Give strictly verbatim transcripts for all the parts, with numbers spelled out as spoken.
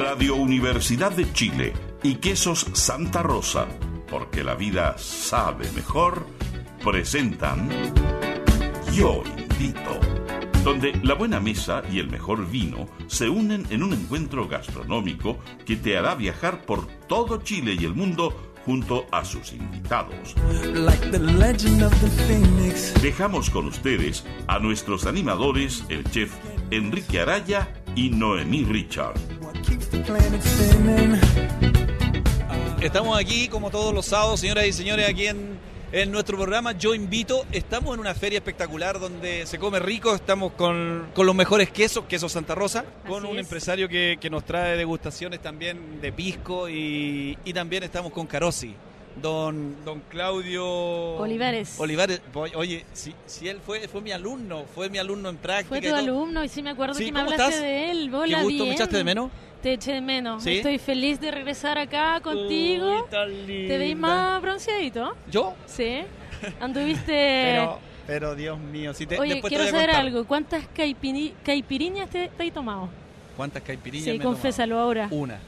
Radio Universidad de Chile y Quesos Santa Rosa, porque la vida sabe mejor, presentan Yo Invito, donde la buena mesa y el mejor vino se unen en un encuentro gastronómico que te hará viajar por todo Chile y el mundo junto a sus invitados. Like the legend of the Phoenix. Dejamos con ustedes a nuestros animadores, el chef Enrique Araya y Noemí Richard. Estamos aquí como todos los sábados, señoras y señores, aquí en, en nuestro programa Yo Invito. Estamos en una feria espectacular donde se come rico. Estamos con, con los mejores quesos, quesos Santa Rosa, con Así un es. empresario que, que nos trae degustaciones también de pisco y, y también estamos con Carosi, don, don Claudio Olivares. Olivares. Oye, si, si él fue, fue mi alumno, fue mi alumno en práctica. Fue y tu todo. alumno y sí me acuerdo Sí, que me ¿cómo hablaste estás? de él. Hola, Qué gusto, bien. ¿me echaste de menos? Te eché de menos. ¿Sí? Estoy feliz de regresar acá contigo. Uy, tan linda. Te veis más bronceadito. ¿Yo? Sí. Anduviste... Pero, pero Dios mío, si te, Oye, después quiero te voy a saber contar. algo. ¿Cuántas caipini- caipiriñas te, te has tomado? ¿Cuántas caipirinhas Sí, me he confésalo ahora. tomado? Una.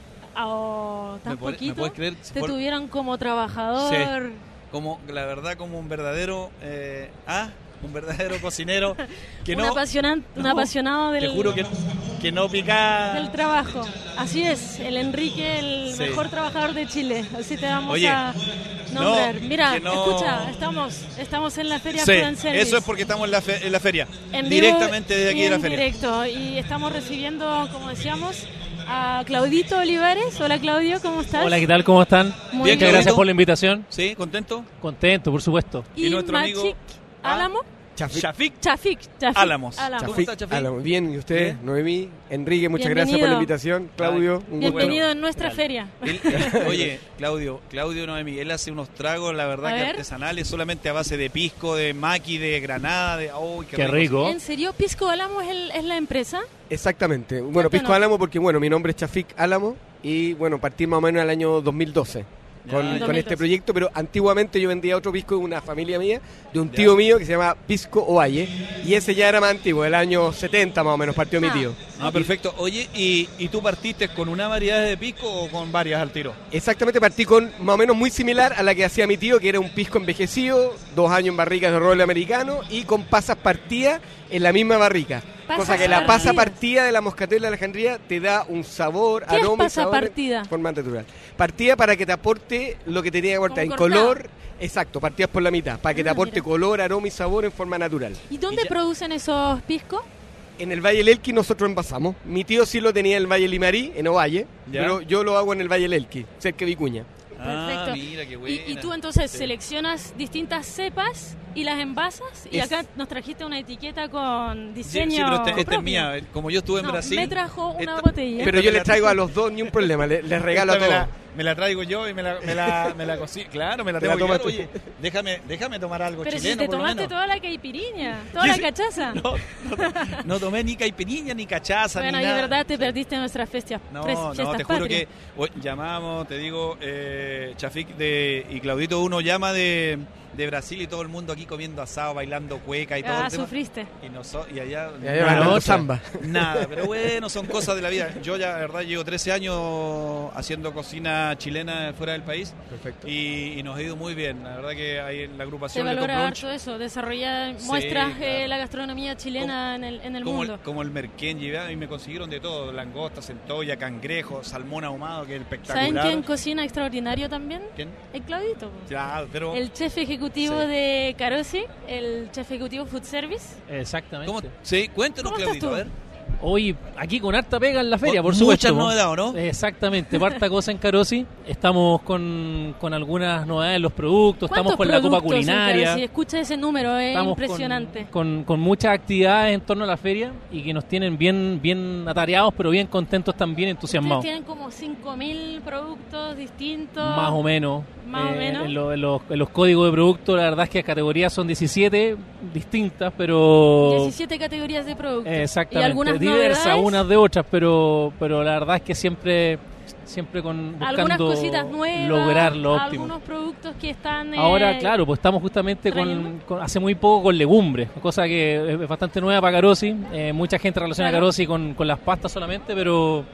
Oh, ¿tan ¿Me puedes- poquito? me puedes creer? Te Por- tuvieron como trabajador. Como, la verdad, como un verdadero... Eh, ah, un verdadero cocinero que un, no... apasionan- un no, apasionado del, Te juro que, que no pica... del trabajo. Así es, el Enrique, el Sí. mejor trabajador de Chile. Así te vamos Oye, a nombrar. no, Mira, que no- escucha, estamos, estamos en la Feria Sí, Food and Service. eso es porque estamos en la, fe- en la feria. En vivo Directamente desde aquí y de la en feria. directo. Y estamos recibiendo, como decíamos, a Claudito Olivares. Hola Claudio, ¿cómo estás? Hola, ¿qué tal? ¿Cómo están? Muy Bien, Muchas bien. gracias Claudito. por la invitación. ¿Sí? ¿Contento? Contento, por supuesto. Y, y nuestro Machik amigo- ¿Ah? Álamo. Chafik. Chafik Chafik. Chafik Álamos. Álamo. ¿Cómo está, Chafik? Hola, bien, ¿y usted? Bien. Noemí, Enrique, muchas Bienvenido. gracias por la invitación. Claudio, un gusto. Bienvenido en nuestra Real. feria. Él- él- oye, Claudio, Claudio Noemí, él hace unos tragos, la verdad, A que ver. artesanales, solamente a base de pisco, de maqui, de granada, de... ¡Uy, qué, Qué rico. ¿En serio Pisco Álamo es, el- es la empresa? Exactamente. Bueno, Cuéntanos. Pisco Álamo porque, bueno, mi nombre es Chafik Álamo y, bueno, partí más o menos en el año dos mil doce. Ya, Con, ya. con dos mil este doce. proyecto, pero antiguamente yo vendía otro pisco de una familia mía, de un Ya. tío mío que se llama Pisco Ovalle, y ese ya era más antiguo, del año setenta más o menos partió mi Ah. tío. Ah, perfecto. Oye, ¿y, ¿y tú partiste con una variedad de pisco o con varias al tiro? Exactamente, partí con más o menos muy similar a la que hacía mi tío, que era un pisco envejecido, dos años en barricas de roble americano y con pasas partidas en la misma barrica. Pasas Cosa que la pasa partidas. partida de la moscatel de Alejandría te da un sabor, ¿Qué es aroma y pasa sabor en partida? forma natural. Partida para que te aporte lo que te tenía que aportar en Como cortado. color, exacto, partidas por la mitad, para que te Ah, aporte mira. color, aroma y sabor en forma natural. ¿Y dónde Y ya- producen esos piscos? En el Valle del Elqui nosotros envasamos. Mi tío sí lo tenía en el Valle Limarí, en Ovalle, Ya. pero yo lo hago en el Valle del Elqui, cerca de Vicuña. Perfecto. Ah, mira, qué Y, buena. y tú entonces Sí. seleccionas distintas cepas y las envasas y Es- acá nos trajiste una etiqueta con Sí, diseño sí, pero esta, esta es propio. mía. Como yo estuve en No, Brasil... me trajo una esta- botella. Pero esta yo me les la- traigo a los dos ni un problema, les, les regalo a esta me todos. la, me la traigo yo y me la, me la, me la cocino. Claro, me la Te tengo la que tomas llevar. tú. Oye, déjame, déjame tomar algo Pero si chileno, te por lo tomaste menos. toda la caipiriña, toda ¿Qué la sí? cachaza. No, no, no tomé ni caipirinha, ni cachaza, Bueno, ni y de nada. verdad te perdiste nuestras fiestas, No, pres- no, fiestas te juro patrias. que o- llamamos, te digo, eh, Chafik de, y Claudito, uno llama de, de Brasil y todo el mundo aquí comiendo asado, bailando cueca y todo Ah, el tema. sufriste. Y, noso- y allá Y ahí Bueno, bailando otra. samba. nada, pero bueno, son cosas de la vida. Yo ya, la verdad, llevo trece años haciendo cocina chilena fuera del país Perfecto. y, y nos ha ido muy bien. La verdad que hay en la Se agrupación de Top valora Brunch, harto eso, desarrollar, Sí, muestras claro. eh, la gastronomía chilena en el, en el como mundo. el, como el merquén, llevé y me consiguieron de todo, langosta, centolla, cangrejo, salmón ahumado, que es espectacular. ¿Saben quién cocina extraordinario también? ¿Quién? El Claudito. po. Ya, pero El chef ejecutivo Sí. de Carosi, el chef ejecutivo Food Service. Exactamente. ¿cómo? Sí, cuéntanos, ¿Cómo estás Claudito, tú? a ver. Hoy aquí con harta pega en la feria, Con por supuesto. muchas ¿no? novedades, ¿no? Exactamente, parta cosa en Carosi. Estamos con, con algunas novedades en los productos, estamos ¿Cuántos con la copa productos en culinaria. Carosi? Escucha ese número, es Estamos con- impresionante. Con, con muchas actividades en torno a la feria y que nos tienen bien, bien atareados, pero bien contentos también, Ustedes entusiasmados. tienen como cinco mil productos distintos. Más o menos. Más o menos. En, lo- en los, en los códigos de producto, la verdad es que las categorías son diecisiete distintas, pero... diecisiete categorías de productos. Exactamente, Y algunas diversas novedades, unas de otras, pero pero la verdad es que siempre siempre con algunas buscando cositas nuevas, lograr lo óptimo. algunos productos que están... eh, Ahora, claro, pues estamos justamente con, trayendo. con- hace muy poco con legumbres, cosa que es bastante nueva para Carosi. Eh, mucha gente relaciona Claro. Carosi con, con las pastas solamente, pero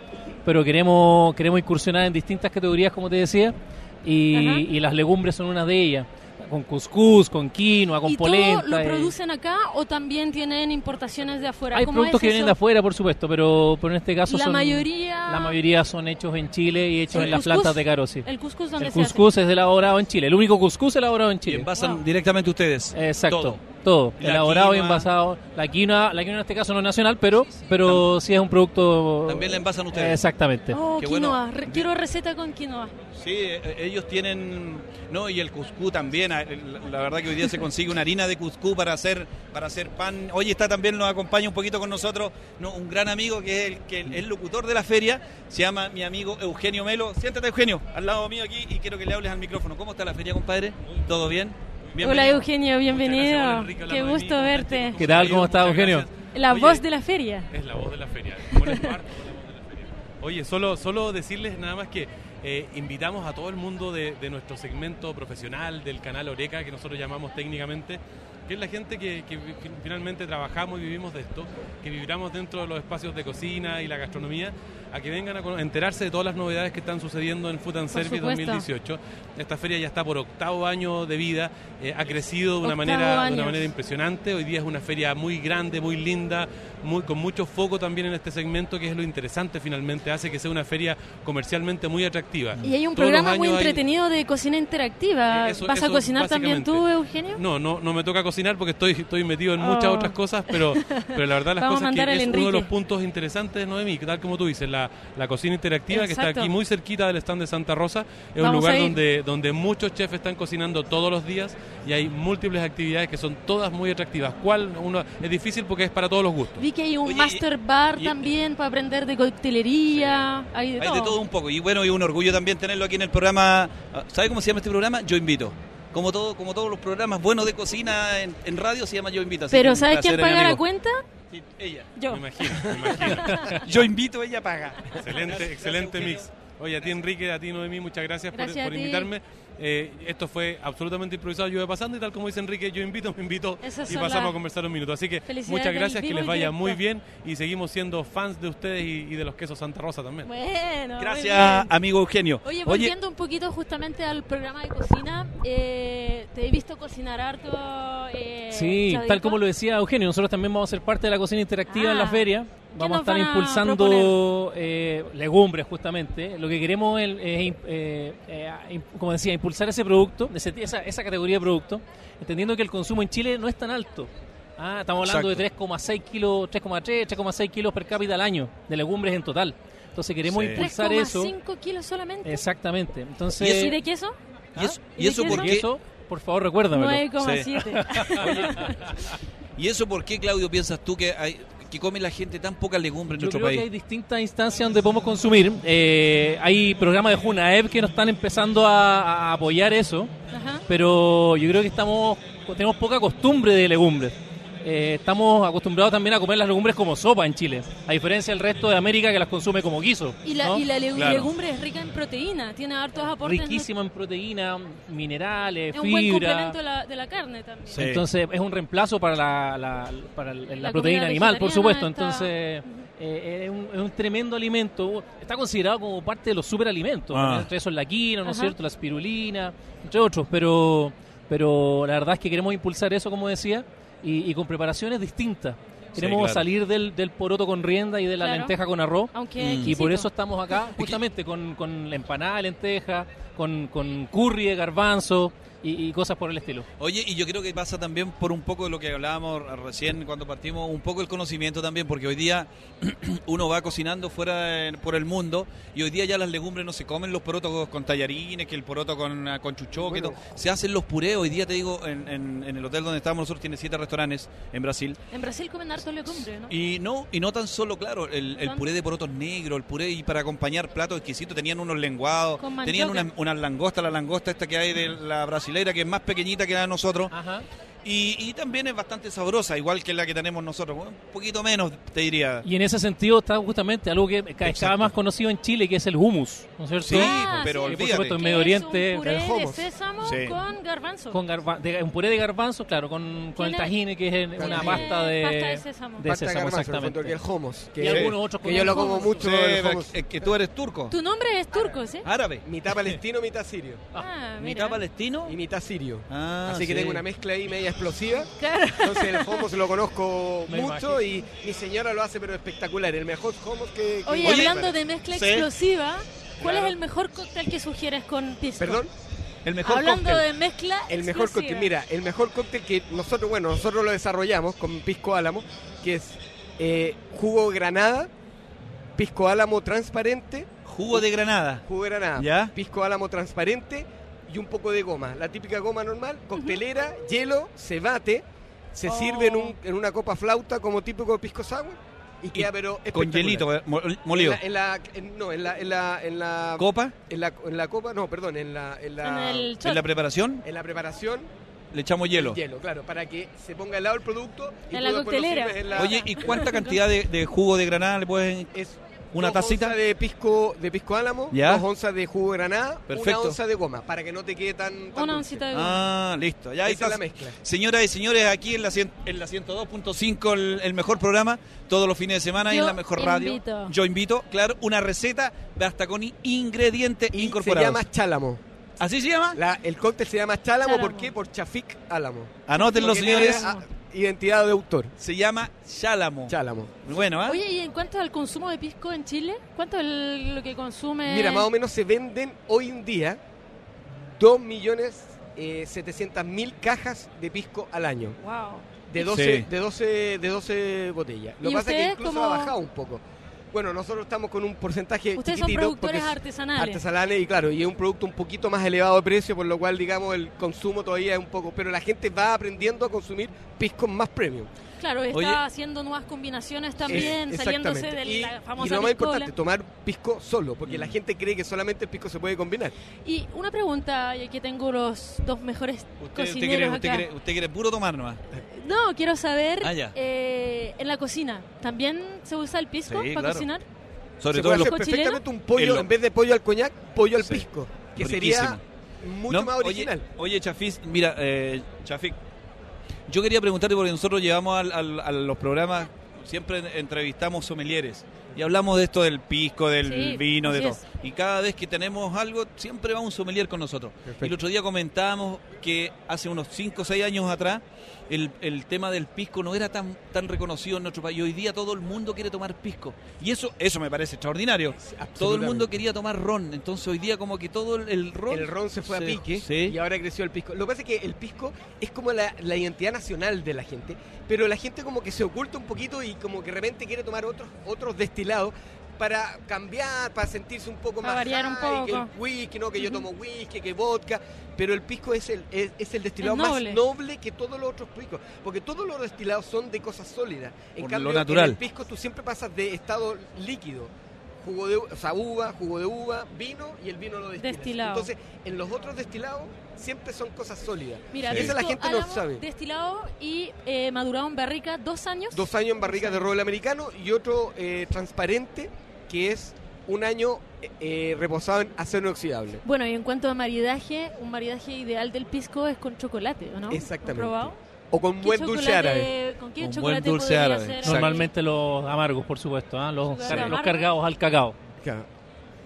pero queremos queremos incursionar en distintas categorías, como te decía, y, y las legumbres son una de ellas. Con cuscús, con quinoa, con ¿Y polenta. todo lo eh. producen acá o también tienen importaciones de afuera? Hay ¿Cómo productos es que vienen eso? de afuera, por supuesto, pero, pero en este caso La son... mayoría... La mayoría son hechos en Chile y hechos ¿El en las cuscús? plantas de Carosi. ¿El cuscús dónde El se hace? cuscús es elaborado en Chile, el único cuscús elaborado en Y Chile. envasan Wow. directamente ustedes. Exacto, Todo. todo, Y la elaborado y quinoa. envasado. La quinoa, la quinoa en este caso no es nacional, pero pero sí es un producto... También la envasan ustedes. Exactamente. Oh, Qué quinoa. bueno. Re- Quiero receta con quinoa. Sí, eh, ellos tienen, no, y el cuscú también. eh, La, la verdad que hoy día se consigue una harina de cuscú para hacer para hacer pan. Hoy está también, nos acompaña un poquito con nosotros, no, un gran amigo que es el que es el locutor de la feria, se llama mi amigo Eugenio Melo. Siéntate, Eugenio, al lado mío aquí, y quiero que le hables al micrófono. ¿Cómo está la feria, compadre? ¿Todo bien? Bienvenido. Hola Eugenio, bienvenido. Hola, Enrique, Qué hablando de gusto mí, verte. fantástico. ¿Qué tal? ¿Cómo estás, Muchas Eugenio? gracias. La Oye, voz de la feria. Es la voz de la feria. Bueno, es parte de la voz de la feria. Oye, solo, solo decirles nada más que eh, invitamos a todo el mundo de, de nuestro segmento profesional del canal Oreca, que nosotros llamamos técnicamente, que es la gente que, que fi- finalmente trabajamos y vivimos de esto, que vibramos dentro de los espacios de cocina y la gastronomía, a que vengan a con- a enterarse de todas las novedades que están sucediendo en Food and Por Service supuesto. dos mil dieciocho. Esta feria ya está por octavo año de vida, eh, ha crecido de una, Octavo manera, de una años. manera impresionante. Hoy día es una feria muy grande, muy linda, muy, con mucho foco también en este segmento, que es lo interesante finalmente, hace que sea una feria comercialmente muy atractiva. Y hay un Todos los programa muy años hay- entretenido de cocina interactiva. Eh, eso- ¿Vas a eso cocinar también tú, básicamente. Eugenio? No, no, no me toca cocinar porque estoy, estoy metido en muchas Oh. otras cosas, pero, pero la verdad las Vamos a cosas mandar que al es uno de Enrique. los puntos interesantes de Noemí, tal como tú dices, la, la cocina interactiva que está Exacto. aquí muy cerquita del stand de Santa Rosa. Es un Vamos lugar a ir. donde, donde muchos chefs están cocinando todos los días y hay múltiples actividades que son todas muy atractivas. ¿Cuál? Uno, es difícil porque es para todos los gustos. Vi que hay un Oye, master bar y- también para aprender de coctelería. Hay de Hay todo. de todo un poco, y bueno, y un orgullo también tenerlo aquí en el programa. ¿Sabe cómo se llama este programa? Yo Invito. Como todo, como todos los programas buenos de cocina en, en radio se llama Yo Invito. Así que Pero un ¿sabes placer, quién paga amigo. la cuenta? Sí, ella. Yo. Me imagino, me imagino. Yo invito, ella paga. Excelente, excelente mix. Oye, a ti Enrique, a ti Noemí, muchas gracias, por- Gracias por, a ti. invitarme. Eh, esto fue absolutamente improvisado, yo iba pasando y tal como dice Enrique, yo invito, me invito Esas y son pasamos las- a conversar un minuto. Así que Felicidades muchas del gracias, que vivo les y vaya directo. muy bien y seguimos siendo fans de ustedes y, y de los quesos Santa Rosa también. Bueno, muy Gracias, bien. amigo Eugenio. Oye, volviendo un poquito justamente al programa de cocina, eh, te he visto cocinar harto. Eh, Sí, Claudito. tal como lo decía Eugenio, nosotros también vamos a ser parte de la cocina interactiva Ah, en la feria. Vamos a nos estar van a impulsando eh, legumbres justamente. Lo que queremos es, es, eh, eh, im- como decía, impulsar ese producto, ese- esa, esa categoría de producto, entendiendo que el consumo en Chile no es tan alto. Ah, estamos hablando Exacto. de tres coma seis kilos, tres coma tres, tres coma seis kilos per cápita al año de legumbres en total. Entonces queremos Sí. impulsar tres eso. coma cinco kilos solamente. Exactamente. Entonces, ¿Y de queso? ¿Y eso, ¿Y y eso de por queso? y qué? eso, por favor, recuérdamelo. nueve coma siete. ¿Y eso por qué, Claudio, piensas tú que hay, que come la gente tan poca legumbre en Yo nuestro creo país? que hay distintas instancias donde podemos consumir. Eh, hay programas de Junaev que nos están empezando a, a apoyar eso, Ajá. pero yo creo que estamos tenemos poca costumbre de legumbres. Eh, estamos acostumbrados también a comer las legumbres como sopa en Chile, a diferencia del resto de América que las consume como guiso. Y la, ¿no? y la legu- Claro. legumbre es rica en proteína, tiene hartos aportes. Riquísima en proteína, minerales, Es un buen fibra. complemento de la, de la carne también. Sí. Entonces es un reemplazo para la, la- para la La proteína comida animal, por vegetariana supuesto. está- Entonces eh, es, un, es un tremendo alimento. Está considerado como parte de los superalimentos. Ah. ¿no? Entre esos la quinoa, ¿no es Ajá. cierto? La espirulina, entre otros. Pero, pero la verdad es que queremos impulsar eso, como decía, y, y con preparaciones distintas. Queremos claro. salir del, del poroto con rienda y de la Claro. lenteja con arroz. Aunque Mm. Y exquisito. por eso estamos acá, justamente con, con la empanada de lenteja, con, con curry de garbanzo y, y cosas por el estilo. Oye, y yo creo que pasa también por un poco de lo que hablábamos recién cuando partimos, un poco el conocimiento también, porque hoy día uno va cocinando fuera de- por el mundo y hoy día ya las legumbres no se comen, los porotos con tallarines, que el poroto con, ah, con chuchoque, Bueno. todo. Se hacen los purés. Hoy día te digo, en, en- en el hotel donde estamos nosotros tiene siete restaurantes en Brasil. En Brasil comen harto legumbre, ¿no? Y no, y no tan solo, claro, el, el puré de porotos negros, el puré y para acompañar platos exquisitos, tenían unos lenguados, Con tenían mandioca. unas unas langostas, la langosta esta que hay de la brasilera, que es más pequeñita que la de nosotros. Ajá. Y, y también es bastante sabrosa, igual que la que tenemos nosotros, un poquito menos, te diría. Y en ese sentido está justamente algo que cada vez más conocido en Chile, que es el hummus, ¿no es cierto? Sí, Ah, pero sí. Que, por olvídate. supuesto, en Que Medio es Oriente, un puré el de hummus. sésamo Sí. con garbanzo. con garba- de- un puré de garbanzo, claro, con, con el Tiene- tahine, que es en- tiene una pasta de, pasta de sésamo. de Pasta sésamo, garbanzo, en el exactamente. fondo, que el hummus. Que, Y algunos otros que con yo lo el como hummus. mucho. Sí, el pero hummus. es que tú eres turco, Tu nombre es turco, ¿sí? árabe, Mitad palestino, mitad sirio. Ah, mira. mitad palestino. Y mitad sirio. Ah, Así que sí. tengo una mezcla ahí media explosiva. Claro. Entonces el hummus lo conozco Me mucho y mi señora lo hace pero espectacular. El mejor hummus que... que- Oye, Oye, hablando de mezcla sí. explosiva, ¿cuál Claro. es el mejor cóctel que sugieres con pisco? Perdón, El mejor Hablando cóctel. de mezcla el mejor explosiva. cóctel. Mira, el mejor cóctel que nosotros, bueno, nosotros lo desarrollamos con Pisco Álamo, que es eh, jugo granada, Pisco Álamo transparente, Jugo de granada. jugo de granada, ¿Ya? Pisco Álamo transparente y un poco de goma. La típica goma normal, coctelera, hielo, se bate, se Oh. sirve en, un, en una copa flauta como típico pisco sour y queda pero Con espectacular. hielito eh, mo- molido. En la, en la- en- no, en la, en la, en la, Copa, en la, en la copa, no, perdón, en la, en la, En el en shot. la preparación, en la preparación, le echamos hielo. el hielo, claro, para que se ponga al lado el producto y En tú la después lo coctelera. sirves en la- Oye, ¿y cuánta cantidad de, de jugo de granada le puedes...? es una dos tacita? onzas de pisco, de pisco álamo, Ya. dos onzas de jugo de granada, Perfecto. una onza de goma, para que no te quede tan, tan Una dulce. oncita de goma. Ah, listo. Ya ahí Esa es está. la mezcla. Señoras y señores, aquí en la, cien- en la ciento dos punto cinco, el, el mejor programa, todos los fines de semana y Yo en la mejor radio. invito. Yo invito, claro, una receta hasta con i- ingredientes Y se incorporados. llama chálamo. ¿Así se llama? La- el cóctel se llama chálamo, Chálamo. ¿por qué? Por Chafik Álamo. Anótenlo, Porque tiene, señores. ah, identidad de autor. Se llama Chálamo. Chálamo. Bueno, ¿ah? Oye, ¿y en cuanto al consumo de pisco en Chile? ¿Cuánto es el- lo que consume? Mira, más o menos se venden hoy en día dos millones setecientas mil cajas de pisco al año. Wow. De doce, Sí. de doce, de doce botellas. Lo ¿Y que pasa es que ustedes incluso cómo- ha bajado un poco. Bueno, nosotros estamos con un porcentaje Ustedes son chiquitito productores porque es artesanales. artesanales y claro, y es un producto un poquito más elevado de precio, por lo cual digamos el consumo todavía es un poco, pero la gente va aprendiendo a consumir piscos más premium. Claro, está Oye. haciendo nuevas combinaciones también, Es- saliéndose de exactamente. y, la y famosa lo más piscola. importante, tomar pisco solo, porque la gente cree que solamente el pisco se puede combinar. Y una pregunta, ya que tengo los dos mejores Usted, usted cocineros quiere, usted, acá. quiere, usted quiere puro tomar nomás. No, quiero saber, Ah, ya. eh, en la cocina, ¿también se usa el pisco Sí, para claro. cocinar? Sobre se todo puede en los... hacer ¿Pisco chileno? perfectamente un pollo, En lo- en vez de pollo al coñac, pollo al Sí. pisco, que Riquísimo. sería mucho No, más original. Oye, oye Chafis, mira, eh, Chafik, yo quería preguntarte porque nosotros llevamos al- al- a los programas, siempre entrevistamos sommeliers y hablamos de esto del pisco, del Sí, vino, de así todo. Y cada vez que tenemos algo, siempre va un sommelier con nosotros. Perfecto. Y el otro día comentábamos que hace unos cinco o seis años atrás el, el tema del pisco no era tan, tan reconocido en nuestro país. Y hoy día todo el mundo quiere tomar pisco. Y eso, eso me parece extraordinario. Todo el absolutamente. mundo quería tomar ron. Entonces hoy día como que todo el, el ron... El ron se fue a pique Sí. y ahora creció el pisco. Lo que pasa es que el pisco es como la, la identidad nacional de la gente, pero la gente como que se oculta un poquito y como que de repente quiere tomar otros otros destilados para cambiar, para sentirse un poco Para más variar un high, que el poco. whisky, no que yo tomo whisky, que vodka, pero el pisco es el es, es el destilado Es más noble. noble que todos los otros piscos, porque todos los destilados son de cosas sólidas. En Por cambio, lo natural. en el pisco tú siempre pasas de estado líquido. Jugo de, o sea, uva, jugo de uva, vino y el vino lo destilas. Destilado. Entonces, en los otros destilados siempre son cosas sólidas. Mira, Sí. Eso la pisco gente no álamo, sabe. destilado y eh, madurado en barrica, dos años. Dos años en barrica de roble americano y otro eh, transparente que es un año eh, eh, reposado en acero inoxidable. Bueno, y en cuanto a maridaje, un maridaje ideal del pisco es con chocolate, ¿o no? Exactamente. ¿Lo has probado? O con ¿Qué buen dulce chocolate- árabe. ¿Con qué Un buen chocolate dulce podría árabe, ser? exacto. Normalmente los amargos, por supuesto, ¿ah? los, Chocolate car- los amargo. cargados al cacao. Claro.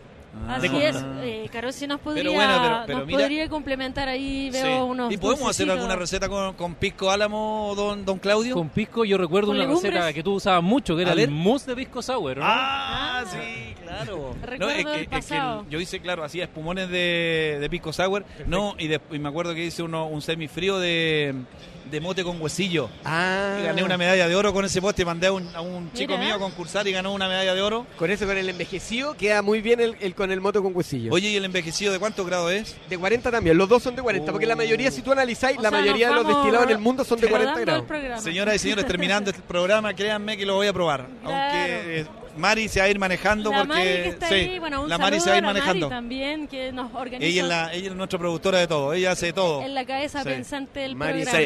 Así Ah. es, eh, Caro, si nos podría, Pero bueno, pero- pero nos mira- podría complementar ahí, veo Sí. unos ¿Y podemos hacer dulcecitos. alguna receta con, con pisco álamo, don, don Claudio? Con pisco yo recuerdo ¿Con una legumbres? receta que tú usabas mucho, que A era ver. el mousse de pisco sour, ¿no? Ah, Ah. sí, claro. Recuerdo es que, del es que pasado. el- yo hice, claro, hacía espumones de, de pisco sour, no, y, de- y me acuerdo que hice uno, un semifrío de, de mote con huesillo. Ah, Y gané una medalla de oro con ese poste, mandé a un, a un chico Mira. mío a concursar y ganó una medalla de oro. Con eso, con el envejecido, queda muy bien el, el con el moto con huesillo. Oye, ¿y el envejecido de cuántos grados es? De cuarenta también, los dos son de cuarenta, porque la mayoría, si tú analizáis, O la sea, mayoría de nos los vamos destilados en el mundo son de rodando cuarenta el grados. programa. Señoras y señores, terminando este programa, créanme que lo voy a probar. Claro. Aunque eh, Mari se va a ir manejando La porque... Mari que está sí, ahí, bueno, un la Mari saludo se va a ir a la Mari manejando. también, que nos organiza Ella es, la, ella es nuestra productora de todo, ella hace todo. en la cabeza Sí. pensante del Mari programa. excelente.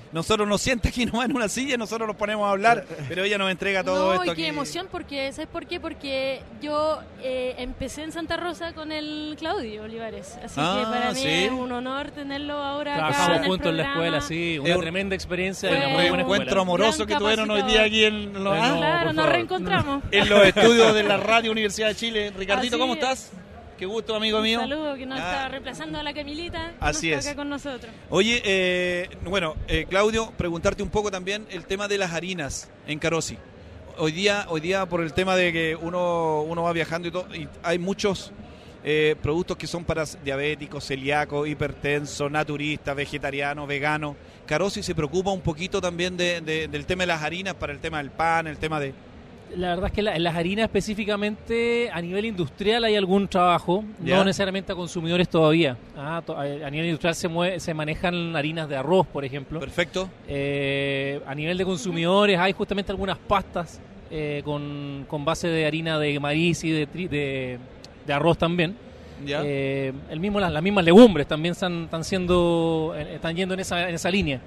nosotros nos sienta aquí nomás en una silla y nosotros nos ponemos a hablar, pero ella nos entrega todo no, esto y aquí. qué emoción, porque ¿sabes por qué? Porque yo eh, empecé en Santa Rosa con el Claudio Olivares, así Ah, que para mí sí. es un honor tenerlo ahora acá Trabajamos en el juntos en la programa. escuela, sí, una Es un- tremenda experiencia y Fue una Un muy buena reencuentro escuela. amoroso Gran que tuvieron hoy día aquí en los, Eh, ah, no, Claro, por nos favor. reencontramos. en los estudios de la Radio Universidad de Chile. Ricardito, Así ¿cómo es. estás? Qué gusto, amigo Un mío. saludo que nos Ah. está reemplazando a la Camilita, que Así no es. está acá con nosotros. Oye, eh, bueno, eh, Claudio, preguntarte un poco también el tema de las harinas en Carosi. Hoy día, hoy día por el tema de que uno, uno va viajando y todo, y hay muchos eh, productos que son para diabéticos, celíacos, hipertensos, naturistas, vegetarianos, veganos. Carosi se preocupa un poquito también de, de- del tema de las harinas para el tema del pan, el tema de... La verdad es que la- en las harinas específicamente a nivel industrial hay algún trabajo, Ya. no necesariamente a consumidores todavía. Ah, to- a a nivel industrial se, mue- se manejan harinas de arroz, por ejemplo. Perfecto. Eh, a nivel de consumidores hay justamente algunas pastas eh, con, con base de harina de maíz y de, tri- de, de arroz también. Ya. Eh, el mismo, las, las mismas legumbres también están, están siendo eh, están yendo en esa, en esa línea.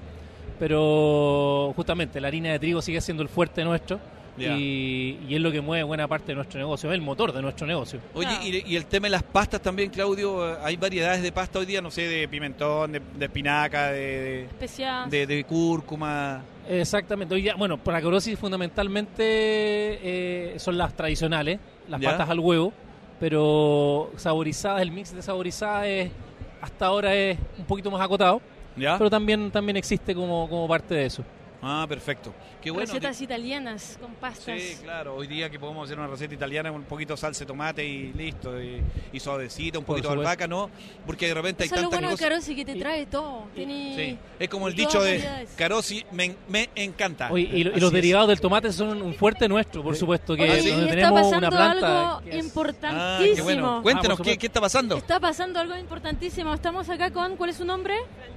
Pero justamente la harina de trigo sigue siendo el fuerte nuestro. Ya. Y, y es lo que mueve buena parte de nuestro negocio, es el motor de nuestro negocio. Oye, Claro. y, y el tema de las pastas también, Claudio, eh, hay variedades de pasta hoy día, no sé, de pimentón, de, de espinaca, de, Especial. de, de, de cúrcuma. Exactamente. Hoy día, bueno, para Carosi fundamentalmente eh, son las tradicionales, las Ya. patas al huevo, pero saborizadas, el mix de saborizadas es, hasta ahora es un poquito más acotado, ¿Ya? pero también, también existe como, como parte de eso. Ah, perfecto. Qué bueno. Recetas italianas con pastas. Sí, claro. Hoy día que podemos hacer una receta italiana con un poquito de salsa de tomate y listo. Y, y suavecita, un Por poquito de supuesto. albahaca, ¿no? Porque de repente hay Eso es lo tantas bueno de cosas. Carosi, que te trae todo. Tiene Sí, es como el todas dicho de variedades. Carosi, me, me encanta. Oye, y, lo- y Así los es. derivados del tomate son un fuerte nuestro, por supuesto, que Oye, sí. y donde está tenemos pasando una planta. algo que es- Ah, importantísimo. qué bueno. Cuéntenos, Ah, por ¿qué, supuesto. ¿qué está pasando? Está pasando algo importantísimo. Estamos acá con, ¿cuál es su nombre?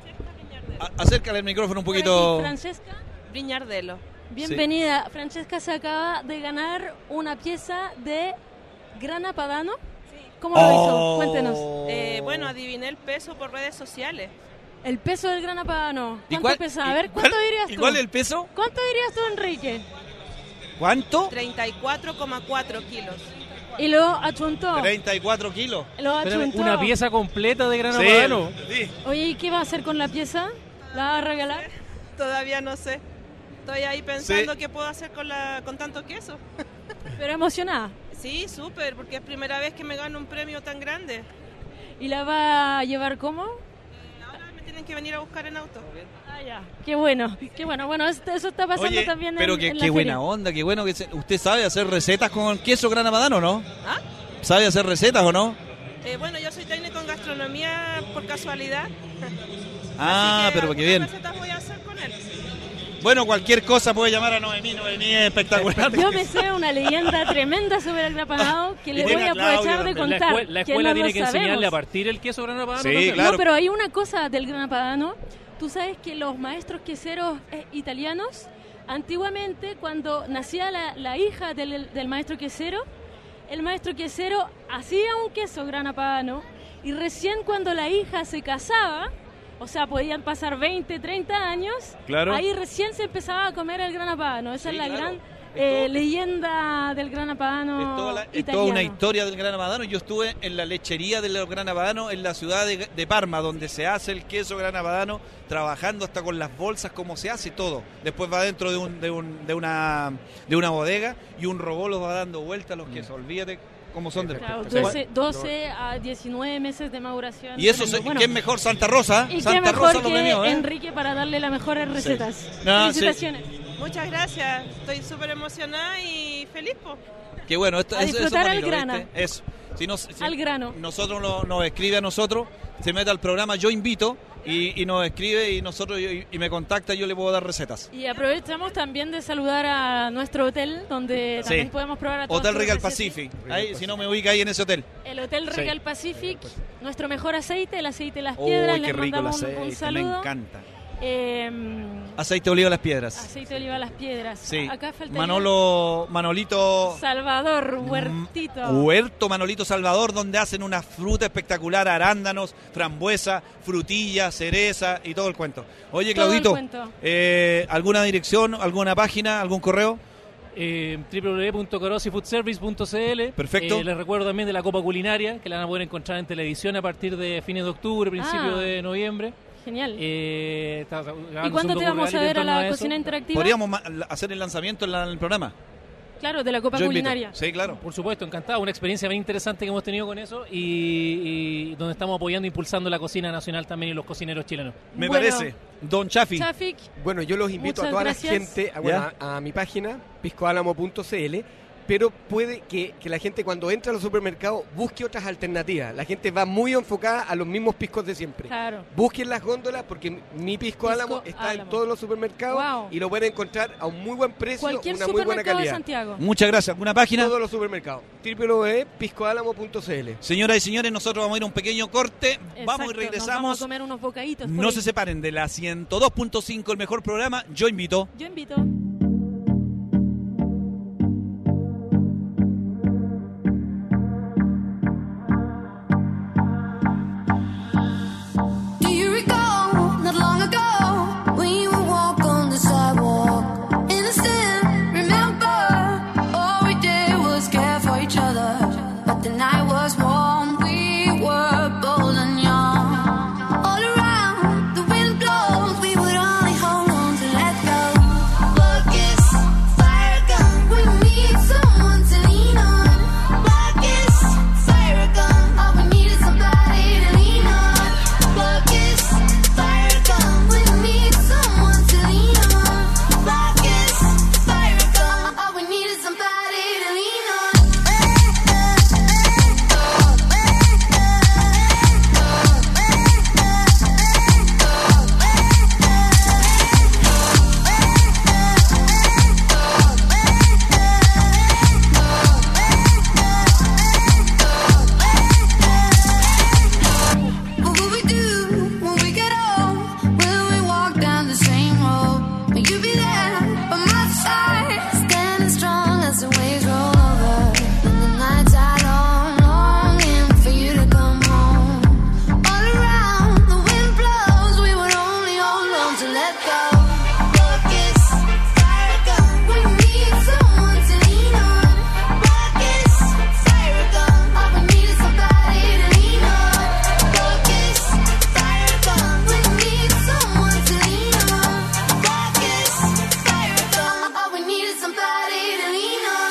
A- acércale el micrófono un Por poquito. aquí, Francesca. Viñardelo. Bienvenida. Francesca se acaba de ganar una pieza de grana padano. ¿Cómo lo Oh. hizo? Cuéntenos. Eh, bueno, adiviné el peso por redes sociales. El peso del grana padano. ¿Y ¿Cuánto cuál- pesa? y A ver, ¿cuánto cuál- dirías ¿Y tú? cuál es el peso? ¿Cuánto dirías tú, Enrique? ¿Cuánto? treinta y cuatro coma cuatro kilos. Y lo achuntó. treinta y cuatro kilos. Lo Espérame, achuntó. una pieza completa de grano Sí, padano. sí. Oye, ¿y qué va a hacer con la pieza? ¿La va a regalar? Todavía no sé. Estoy ahí pensando qué puedo hacer con, la, con tanto queso. Pero emocionada. Sí, súper, porque es primera vez que me gano un premio tan grande. ¿Y la va a llevar cómo? Ahora me tienen que venir a buscar en auto. Ah, ya. Qué bueno. Qué bueno. Bueno, eso, eso está pasando Oye, también pero en, que, en la qué buena feria. onda, qué bueno que se- usted sabe hacer recetas con queso grana padano, ¿no? ¿Ah? ¿Sabe hacer recetas o no? Eh, bueno, yo soy técnico en gastronomía por casualidad. Ah, así que pero qué algunas bien. recetas voy a hacer con él. Bueno, cualquier cosa puede llamar a Noemí, Noemí es espectacular. Yo me sé una leyenda tremenda sobre el grapanado que le Y voy tiene a a Claudio aprovechar de también. La, contar. escue- la que escuela no tiene lo que enseñarle sabemos. a partir el queso grano padano. Sí, también. claro. No, pero hay una cosa del grana padano. Tú sabes que los maestros queseros eh, italianos, antiguamente, cuando nacía la, la hija del, del maestro quesero, el maestro quesero hacía un queso grana padano y recién cuando la hija se casaba, o sea, podían pasar veinte, treinta años, Claro. ahí recién se empezaba a comer el grana padano. Esa Sí, es la claro. gran Es eh, todo- leyenda del grana padano Es toda, la- es italiano. toda una historia del grana padano. Yo estuve en la lechería del grana padano en la ciudad de, de Parma, donde se hace el queso grana padano, trabajando hasta con las bolsas, como se hace todo. Después va dentro de, un, de, un- de una, de una bodega y un robot los va dando vueltas los quesos. Olvídate cómo son de... Claro, o sea, doce, doce a diecinueve meses de maduración. y eso, se, Tremendo. Bueno, ¿qué es mejor? Santa Rosa. y qué Santa mejor Rosa lo que premió, ¿eh? Enrique para darle las mejores recetas. No, sí. Felicitaciones. Muchas gracias. Estoy súper emocionada y feliz, po. Qué bueno, esto, A eso, eso disfrutar es al bonito, grana. ¿viste? Eso. Si nos, si Al grano. Nosotros lo- nos escribe a nosotros, se mete al programa Yo Invito y, y nos escribe y nosotros y, y me contacta y yo le puedo dar recetas. Y aprovechamos también de saludar a nuestro hotel, donde Sí. también podemos probar a todas Hotel sus Regal recetas. Pacific. Ahí, si no me ubica ahí en ese hotel. El Hotel Sí. Regal Pacific, nuestro mejor aceite, el aceite de las piedras. Uy, qué Les rico el mandamos un- aceite, un me saludo. encanta. Eh, Aceite de oliva a las piedras. aceite de oliva a las piedras. Sí. Acá faltaría Manolo, Manolito. Salvador Huertito. Huerto Manolito Salvador, donde hacen una fruta espectacular, arándanos, frambuesa, frutilla, cereza y todo el cuento. Oye, Todo el Claudito, cuento. eh, ¿alguna dirección, alguna página, algún correo? Eh, doble u doble u doble u punto corosi food service punto c l. Perfecto. Eh, les recuerdo también de la Copa Culinaria, que la van a poder encontrar en televisión a partir de fines de octubre, principio Ah. de noviembre. Genial. Eh, está- está ¿Y grabándose cuándo un te vamos a docu-reality ver a en torno la eso. cocina interactiva? ¿Podríamos ma- hacer el lanzamiento en, la- en el programa? Claro, de la Copa Yo invito. Culinaria. Sí, claro. Por supuesto, encantado. Una experiencia bien interesante que hemos tenido con eso y, y donde estamos apoyando e impulsando la cocina nacional también y los cocineros chilenos. Me Bueno. parece. Don Chafi. Chafik, Bueno, yo los invito Muchas a toda gracias. la gente a, bueno, a, a mi página, pisco álamo punto c l, pero puede que, que la gente cuando entra al supermercado busque otras alternativas. La gente va muy enfocada a los mismos piscos de siempre. claro. Busquen las góndolas porque mi pisco, Pisco álamo está Álamo. en todos los supermercados Wow. y lo pueden encontrar a un muy buen precio, Cualquier una muy buena supermercado de calidad. Santiago. Muchas gracias. ¿Alguna página? Todos los supermercados. doble u doble u doble u punto pisco álamo punto c l. Señoras y señores, nosotros vamos a ir a un pequeño corte. Exacto, Vamos y nos regresamos. vamos a comer unos bocaditos. por No ahí. se separen de la ciento dos punto cinco, el mejor programa. Yo invito. Yo invito. Do you recall not long ago we would walk on the sidewalk? Innocent, remember all we did was care for each other. But the night was warm, we were bold and young. All around, the wind blows, we would only hold on to let go. Blackest fire gun, we need someone to lean on. Blackest fire gun, all we need is somebody to lean on. Blackest fire gun, we need someone to lean on. Blackest fire gun, all we need is somebody to lean on. What will we do when we get old? Will we walk down the same road? Will you be there by my side, standing strong as the waves roll over? And the nights are long, longing for you to come home. All around, the wind blows, we would only hold on to let go. Blackest fire gun, we need someone to lean on. Blackest fire gun, all we need is somebody to lean on. Blackest fire gun, we need someone to lean on. Blackest fire gun, all we need is somebody to lean on.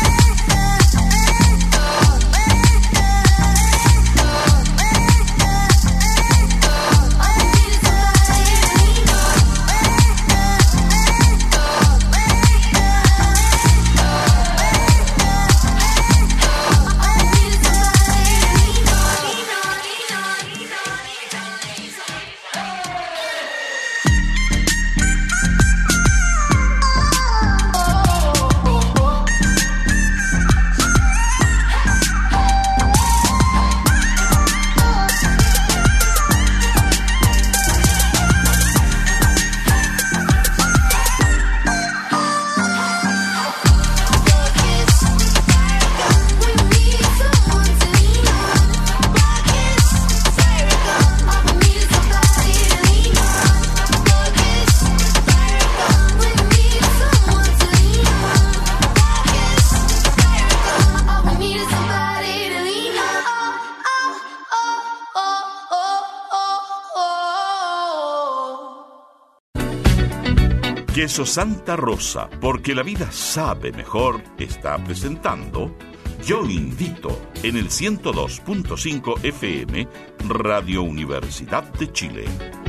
Queso Santa Rosa, porque la vida sabe mejor, está presentando Yo Invito en el ciento dos punto cinco F M, Radio Universidad de Chile.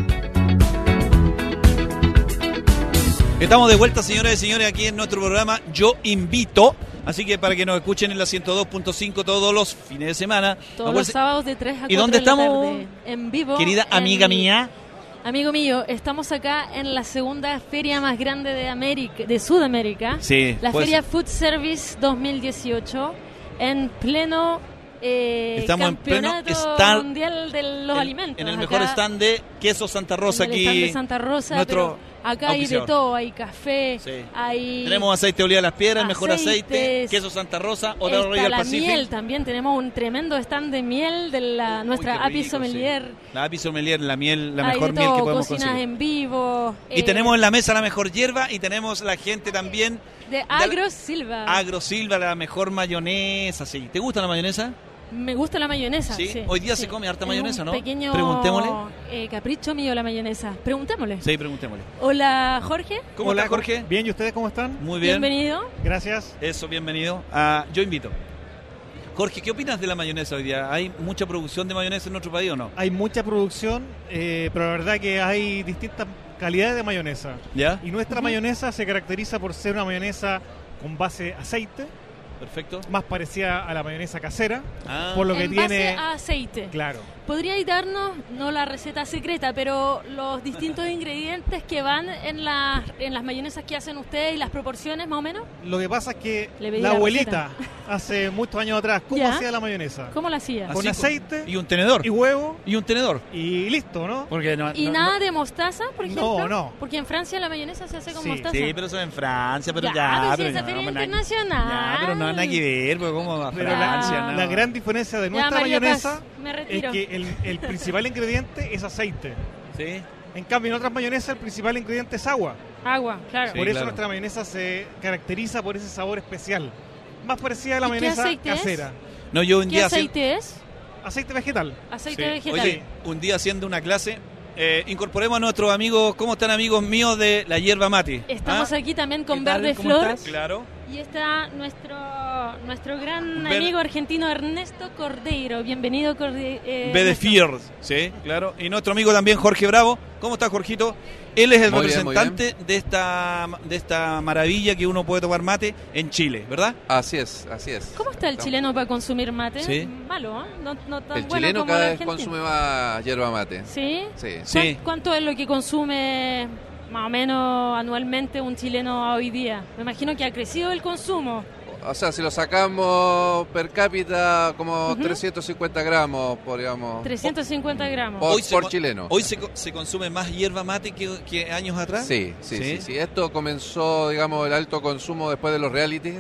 Estamos de vuelta, señoras y señores, aquí en nuestro programa Yo Invito. Así que para que nos escuchen en la ciento dos punto cinco todos los fines de semana. Todos los sábados de tres a cuatro ¿Y dónde de la estamos, tarde, en vivo. querida en- amiga mía? Amigo mío, estamos acá en la segunda feria más grande de América, de Sudamérica. Sí, La pues. Feria Food Service dos mil dieciocho, en pleno eh, Estamos en pleno campeonato stand- mundial de los en, alimentos. en el Acá, mejor stand de Queso Santa Rosa en el aquí. stand de Santa Rosa, nuestro pero acá hay de auspiciador. todo, hay café, Sí. hay Tenemos aceite de oliva de las piedras, el mejor aceite, aceites, Queso Santa Rosa, Hotel está Royal la Pacific. miel también, tenemos un tremendo stand de miel de la Uy, nuestra qué Api rico, Sommelier. sí. La Api Sommelier, la miel, la Hay mejor de miel todo, que podemos cocinas conseguir. en vivo. Y eh, tenemos en la mesa la mejor hierba y tenemos la gente también de Agro Silva. Agro Silva, la mejor mayonesa, sí. ¿Te gusta la mayonesa? Me gusta la mayonesa. Sí, Sí, hoy día sí. se come harta Es mayonesa, un ¿no? Pequeño Preguntémosle. eh, capricho mío la mayonesa. Preguntémosle. Sí, preguntémosle. Hola, Jorge. ¿Cómo Hola, estás, Jorge? Bien, ¿y ustedes cómo están? Muy bien. Bienvenido. Gracias. Eso, bienvenido. Ah, yo invito. Jorge, ¿qué opinas de la mayonesa hoy día? ¿Hay mucha producción de mayonesa en nuestro país o no? Hay mucha producción, eh, pero la verdad que hay distintas calidades de mayonesa. ¿Ya? Y nuestra Ujú. mayonesa se caracteriza por ser una mayonesa con base aceite, Perfecto. más parecida a la mayonesa casera, Ah, por lo que en tiene... base a aceite. Claro. ¿Podríais darnos, no la receta secreta, pero los distintos ingredientes que van en, las en las mayonesas que hacen ustedes y las proporciones más o menos? Lo que pasa es que Le pedí la la abuelita, hace muchos años atrás, ¿cómo ¿Ya? hacía la mayonesa? ¿Cómo la hacía? así Con aceite y un tenedor. y huevo Y un tenedor. y listo, ¿no? Porque no, ¿Y no- nada no- de mostaza, por No, ejemplo? no. Porque en Francia la mayonesa se hace con Sí, mostaza. Sí, pero eso es en Francia, pero Ya, ya. pero si pero es la no, feria no, nada- internacional. Ya, pero no nada que ver, pues como a Pero Francia, la, no. la gran diferencia de Ya, nuestra María mayonesa Paz, me es retiro. que el, el principal ingrediente es aceite. Sí. En cambio, en otras mayonesas el principal ingrediente es agua. Agua, claro. Sí, por eso claro. nuestra mayonesa se caracteriza por ese sabor especial. Más parecida a la ¿Y qué mayonesa aceite es? casera. No, yo un ¿Qué día haci- aceite es? Aceite vegetal. Aceite Sí. vegetal. Oye, un día haciendo una clase, eh, incorporemos a nuestros amigos, ¿cómo están amigos míos de la hierba mate? Estamos ¿Ah? aquí también con ¿Qué tal? Verde ¿Cómo Flor. estás? Claro. Y está nuestro nuestro gran Ver- amigo argentino Ernesto Cordeiro. Bienvenido, Cordeiro. B de Fear, sí, claro. Y nuestro amigo también Jorge Bravo. ¿Cómo está, Jorgito? Él es el Muy bien, muy representante de esta de esta maravilla que uno puede tomar mate en Chile, ¿verdad? Así es, así es. ¿Cómo está el Estamos- chileno para consumir mate? Sí. Malo, ¿eh? No, no tan El bueno chileno como cada el vez argentino. consume más hierba mate. ¿Sí? Sí. Sí. ¿Cuán- ¿Cuánto es lo que consume más o menos anualmente un chileno hoy día? Me imagino que ha crecido el consumo. O sea, si lo sacamos per cápita, como Ujú. trescientos cincuenta gramos, podríamos. trescientos cincuenta gramos. Por, Hoy se por con- chileno. Hoy se, co- se consume más hierba mate que, que años atrás. Sí, sí, ¿Sí? sí, sí. Esto comenzó, digamos, el alto consumo después de los reality.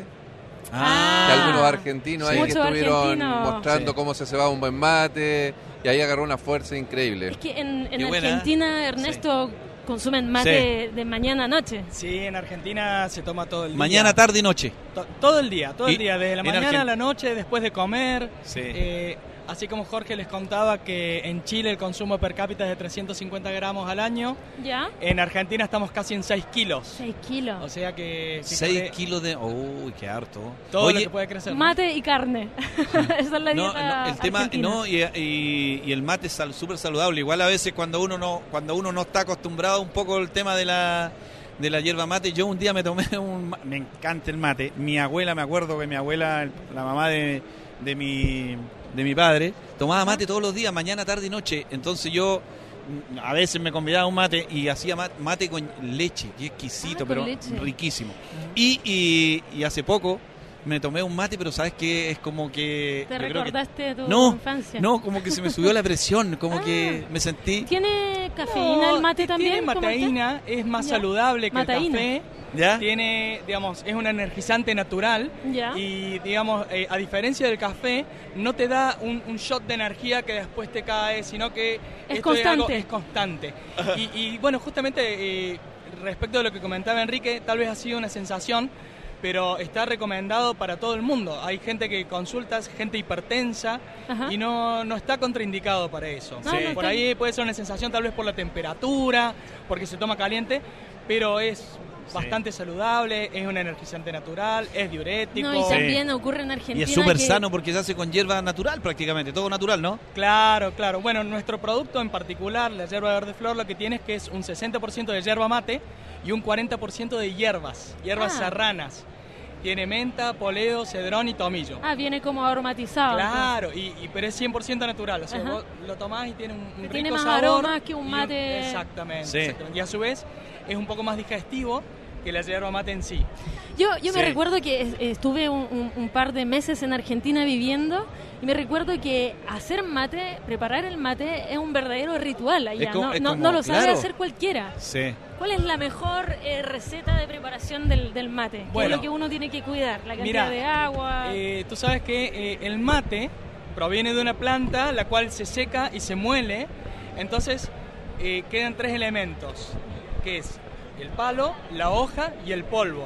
Ah. Que algunos argentinos ahí que Muchos estuvieron argentinos. mostrando Sí. cómo se cebaba un buen mate. Y ahí agarró una fuerza increíble. Es que en, en Qué buena, Argentina, Ernesto, consumen mate de mañana a noche. Sí, en Argentina se toma todo el día. Mañana, tarde y noche. To- todo el día, todo Y el día, desde la en mañana Argen- a la noche, después de comer. Sí. Eh, así como Jorge les contaba que en Chile el consumo per cápita es de trescientos cincuenta gramos al año, ¿Ya? en Argentina estamos casi en seis kilos. seis kilos. O sea que... seis fíjate, kilos de... Uy, qué harto. todo Oye, lo que puede crecer. ¿no? Mate y carne. Esa es la no, dieta no, el tema, argentina. no, y, y- y el mate es sal- súper saludable. Igual a veces cuando uno no cuando uno no está acostumbrado un poco al tema de la de la hierba mate, yo un día me tomé un... ma- Me encanta el mate. Mi abuela, me acuerdo que mi abuela, el- la mamá de, de mi de mi padre, tomaba mate todos los días, mañana, tarde y noche. Entonces yo mm, a veces me convidaba a un mate y hacía ma- mate con leche, que exquisito, Ah, con pero leche. riquísimo. Y, y, y hace poco me tomé un mate, pero sabes que es como que... ¿Te yo creo que- recordaste de tu no, infancia? no, como que se me subió la presión, como Ah. que me sentí... ¿Tiene cafeína No, el mate ti- también? Tiene como el té? mateína, es más Ya. saludable que Mateína. el café. ¿Ya? Tiene, digamos, es un energizante natural. Ya. Y, digamos, eh, a diferencia del café, no te da un, un shot de energía que después te cae, sino que Es esto es, algo- constante. es constante. Y, y, bueno, justamente eh, respecto a lo que comentaba Enrique, tal vez ha sido una sensación, pero está recomendado para todo el mundo. Hay gente que consulta, es gente hipertensa, Ajá. y no, no está contraindicado para eso. No, no Por está- ahí puede ser una sensación tal vez por la temperatura, porque se toma caliente, pero es bastante saludable, es un energizante natural, es diurético. No, y también ocurre en Argentina. Y es súper que- sano porque se hace con hierba natural prácticamente, todo natural, ¿no? Claro, claro. Bueno, nuestro producto en particular, la hierba verde flor, lo que tiene es que es un sesenta por ciento de hierba mate y un cuarenta por ciento de hierbas, hierbas Ah. serranas. Tiene menta, poleo, cedrón y tomillo. Ah, viene como aromatizado. Claro, y, y- pero es cien por ciento natural. O sea, Ajá. vos lo tomás y tiene un, un Tiene rico más sabor. aromas que un y mate. exactamente, Sí. exactamente. Y a su vez es un poco más digestivo que la yerba mate en sí. Yo, yo me Sí. recuerdo que es- estuve un, un- un par de meses en Argentina viviendo y me recuerdo que hacer mate, preparar el mate es un verdadero ritual allá. Es como- no, es no, como- no lo sabe claro. hacer cualquiera. Sí. ¿Cuál es la mejor eh, receta de preparación del, del mate? ¿Qué Bueno. es lo que uno tiene que cuidar? La cantidad Mira, de agua. Eh, tú sabes que eh, el mate proviene de una planta la cual se seca y se muele, entonces eh, quedan tres elementos, que es el palo, la hoja y el polvo.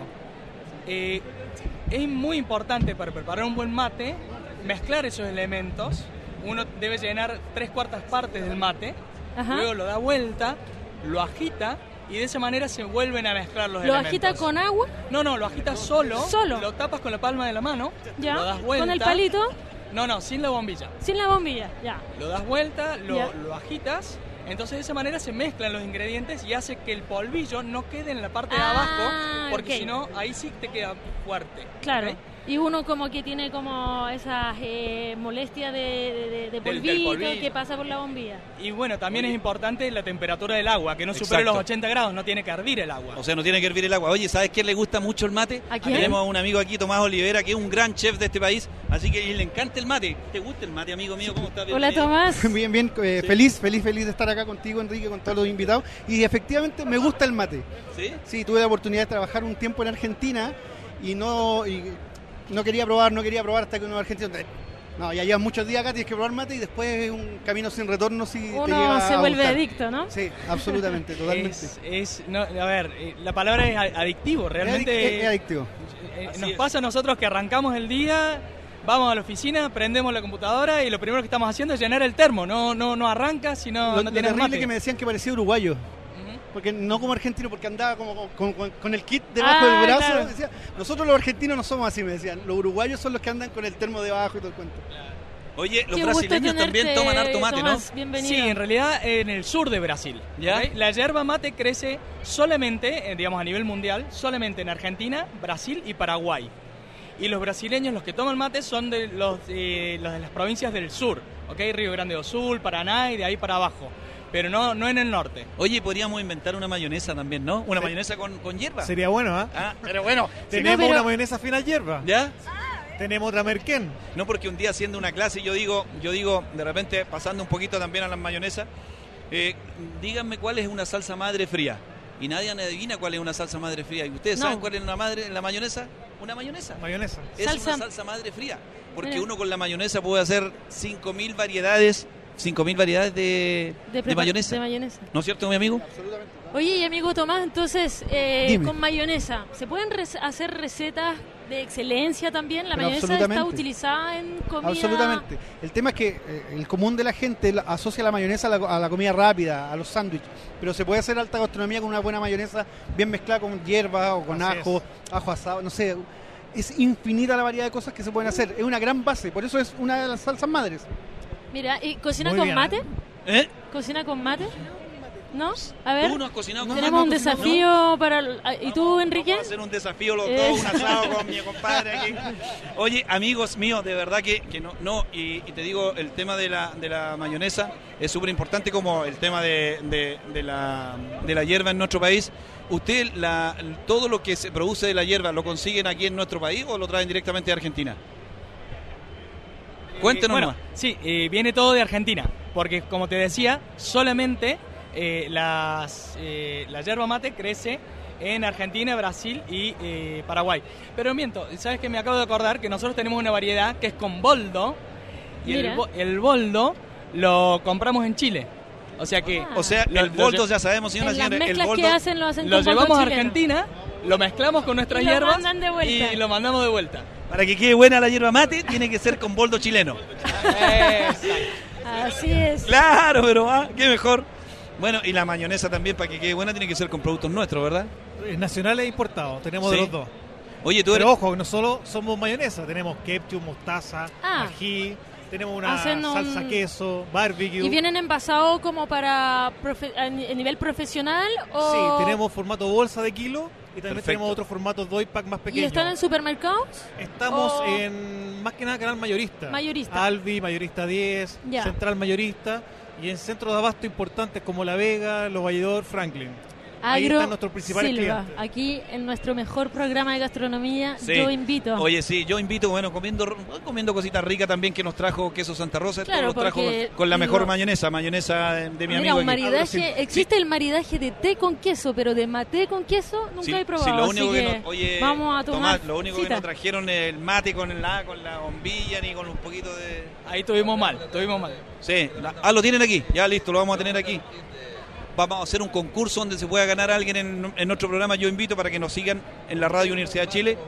Eh, es muy importante para preparar un buen mate mezclar esos elementos. Uno debe llenar tres cuartas partes del mate, Ajá. luego lo da vuelta, lo agita y de esa manera se vuelven a mezclar los ¿Lo elementos. agita con agua? No, no, lo agitas solo, Solo. lo tapas con la palma de la mano, Ya. lo das vuelta. ¿Con el palito? No, no, sin la bombilla. Sin la bombilla, ya. Lo das vuelta, lo, Ya. lo agitas, entonces de esa manera se mezclan los ingredientes y hace que el polvillo no quede en la parte de Ah, abajo, porque ok. si no, ahí sí te queda fuerte. Claro. ¿ok? Y uno como que tiene como esas eh, molestias de, de, de- de Del- polvito, del polvillo. que pasa por la bombilla. Y bueno, también es importante la temperatura del agua, que no supere Exacto. los ochenta grados, no tiene que hervir el agua. O sea, no tiene que hervir el agua. Oye, ¿sabes quién le gusta mucho el mate? ¿A quién? Tenemos un amigo aquí, Tomás Olivera, que es un gran chef de este país, así que le encanta el mate. ¿Te gusta el mate, amigo mío? ¿Cómo estás? Hola, Bienvenido. Tomás. Bien, bien, eh, Sí. feliz, feliz, feliz de estar acá contigo, Enrique, con todos los invitados. Y efectivamente me gusta el mate. ¿Sí? Sí, tuve la oportunidad de trabajar un tiempo en Argentina y no, y no quería probar, no quería probar hasta que uno argentino. No, ya llevas muchos días acá, tienes que probar mate y después es un camino sin retorno si te Uno llega se a vuelve gustar. adicto, ¿no? Sí, absolutamente, totalmente. Es, es- no, a ver, eh, la palabra es a- adictivo, realmente. Es, es adictivo. eh, Así nos es. pasa a nosotros que arrancamos el día, vamos a la oficina, prendemos la computadora y lo primero que estamos haciendo es llenar el termo. No, no, no arranca si no, lo no lo tienes terrible mate. que me decían que parecía uruguayo. Ujú. Porque no como argentino, porque andaba como con, con- con el kit debajo Ah, del brazo. claro. Decía, nosotros los argentinos no somos así, me decían. Los uruguayos son los que andan con el termo debajo y todo el cuento. Oye, los Qué gusto brasileños también tenerte, toman harto mate, Tomás. ¿no? Bienvenido. Sí, en realidad en el sur de Brasil. ¿Ya? ¿ok? La yerba mate crece solamente, eh, digamos a nivel mundial, solamente en Argentina, Brasil y Paraguay. Y los brasileños, los que toman mate, son de los, eh, los de las provincias del sur, ¿ok? Río Grande do Sul, Paraná y de ahí para abajo. Pero no, no en el norte. Oye, podríamos inventar una mayonesa también, ¿no? Una mayonesa con, con hierba. Sería bueno, ¿ah? Ah, pero bueno, Tenemos pero- una mayonesa fina hierba. ¿ya? Tenemos otra merquén. No, porque un día haciendo una clase yo digo, yo digo, de repente pasando un poquito también a las mayonesas, eh, díganme cuál es una salsa madre fría. Y nadie adivina cuál es una salsa madre fría. ¿Y ustedes No. saben cuál es una madre, la mayonesa? Una mayonesa. Mayonesa. Es Salsa- una salsa madre fría. Porque Mira. uno con la mayonesa puede hacer cinco mil variedades, cinco mil variedades de, de, prepa- mayonesa. de mayonesa. ¿No es cierto, mi amigo? Oye, y amigo Tomás, entonces, eh, Dime. con mayonesa, ¿se pueden rec- hacer recetas de excelencia también? ¿La Pero mayonesa está absolutamente. utilizada en comida? Absolutamente. El tema es que eh, el común de la gente la- asocia la mayonesa a la, a la comida rápida, a los sándwiches, pero se puede hacer alta gastronomía con una buena mayonesa bien mezclada con hierba o con Así ajo, ajo asado, no sé. Es infinita la variedad de cosas que se pueden hacer. Es una gran base, por eso es una de las salsas madres. Mira, ¿y cocina Muy con bien, mate? ¿Eh? ¿Cocina con mate? ¿No? A ver, ¿Tú no has cocinado con tenemos un mate? desafío para... el- ah, ¿Y tú, Enrique? Vamos a hacer un desafío los Eh. dos, un asado con mi compadre aquí. Oye, amigos míos, de verdad que, que no, no y, y te digo, el tema de la, de la mayonesa es súper importante como el tema de, de, de la, de la hierba en nuestro país. ¿Usted la, todo lo que se produce de la hierba lo consiguen aquí en nuestro país o lo traen directamente de Argentina? Cuéntenos bueno, más. sí, eh, viene todo de Argentina, porque como te decía, solamente eh, las, eh, la yerba mate crece en Argentina, Brasil y eh, Paraguay. Pero miento, ¿sabes qué? Me acabo de acordar que nosotros tenemos una variedad que es con boldo, y el, Mira. bo- el boldo lo compramos en Chile. O sea que Ah. O sea, Lo- el lo boldo lle- ya sabemos, señoras y En las señores, el mezclas boldo que hacen lo hacen lo con boldo llevamos a chileno. Argentina, lo mezclamos con nuestras Y lo hierbas mandan de vuelta. y lo mandamos de vuelta. para que quede buena la hierba mate, tiene que ser con boldo chileno. Así es. Claro, pero ah, qué mejor. Bueno, y la mayonesa también, para que quede buena, tiene que ser con productos nuestros, ¿verdad? Es nacional e importado. Tenemos Sí. de los dos. Oye, tú eres... Pero ojo, no solo somos mayonesa. Tenemos ketchup, mostaza, Ah. ají. Tenemos una Hacen un- salsa queso, barbecue. ¿Y vienen envasados como para profe- a ni- a nivel profesional? O... Sí, tenemos formato bolsa de kilo y también Perfecto. tenemos otro formato doy pack más ¿Y pequeño. están en supermercados? Estamos o- en más que nada canal mayorista. Mayorista. Albi, mayorista diez, Ya. Central mayorista y en centros de abasto importantes como La Vega, Los Valledor, Franklin. Ahí Agro están nuestros principales Silva, clientes. aquí en nuestro mejor programa de gastronomía, Sí. Yo Invito. Oye, sí, yo invito, bueno, comiendo comiendo cositas ricas también que nos trajo Queso Santa Rosa. Claro, esto nos trajo porque, con la mejor digo, mayonesa, mayonesa de mi Mira, amigo un aquí. maridaje, existe el maridaje de té con queso, pero de maté con queso nunca Sí, he sí, probado, lo único así que que no- oye, vamos a tomar Tomás, lo único que cita. no trajeron es el mate con la, con la bombilla ni con un poquito de... Ahí tuvimos mal, tuvimos mal. Sí, la- ah, lo tienen aquí, ya listo, lo vamos a tener aquí. Vamos a hacer un concurso donde se pueda ganar a alguien en, en nuestro programa. Yo invito para que nos sigan en la radio Universidad de Chile.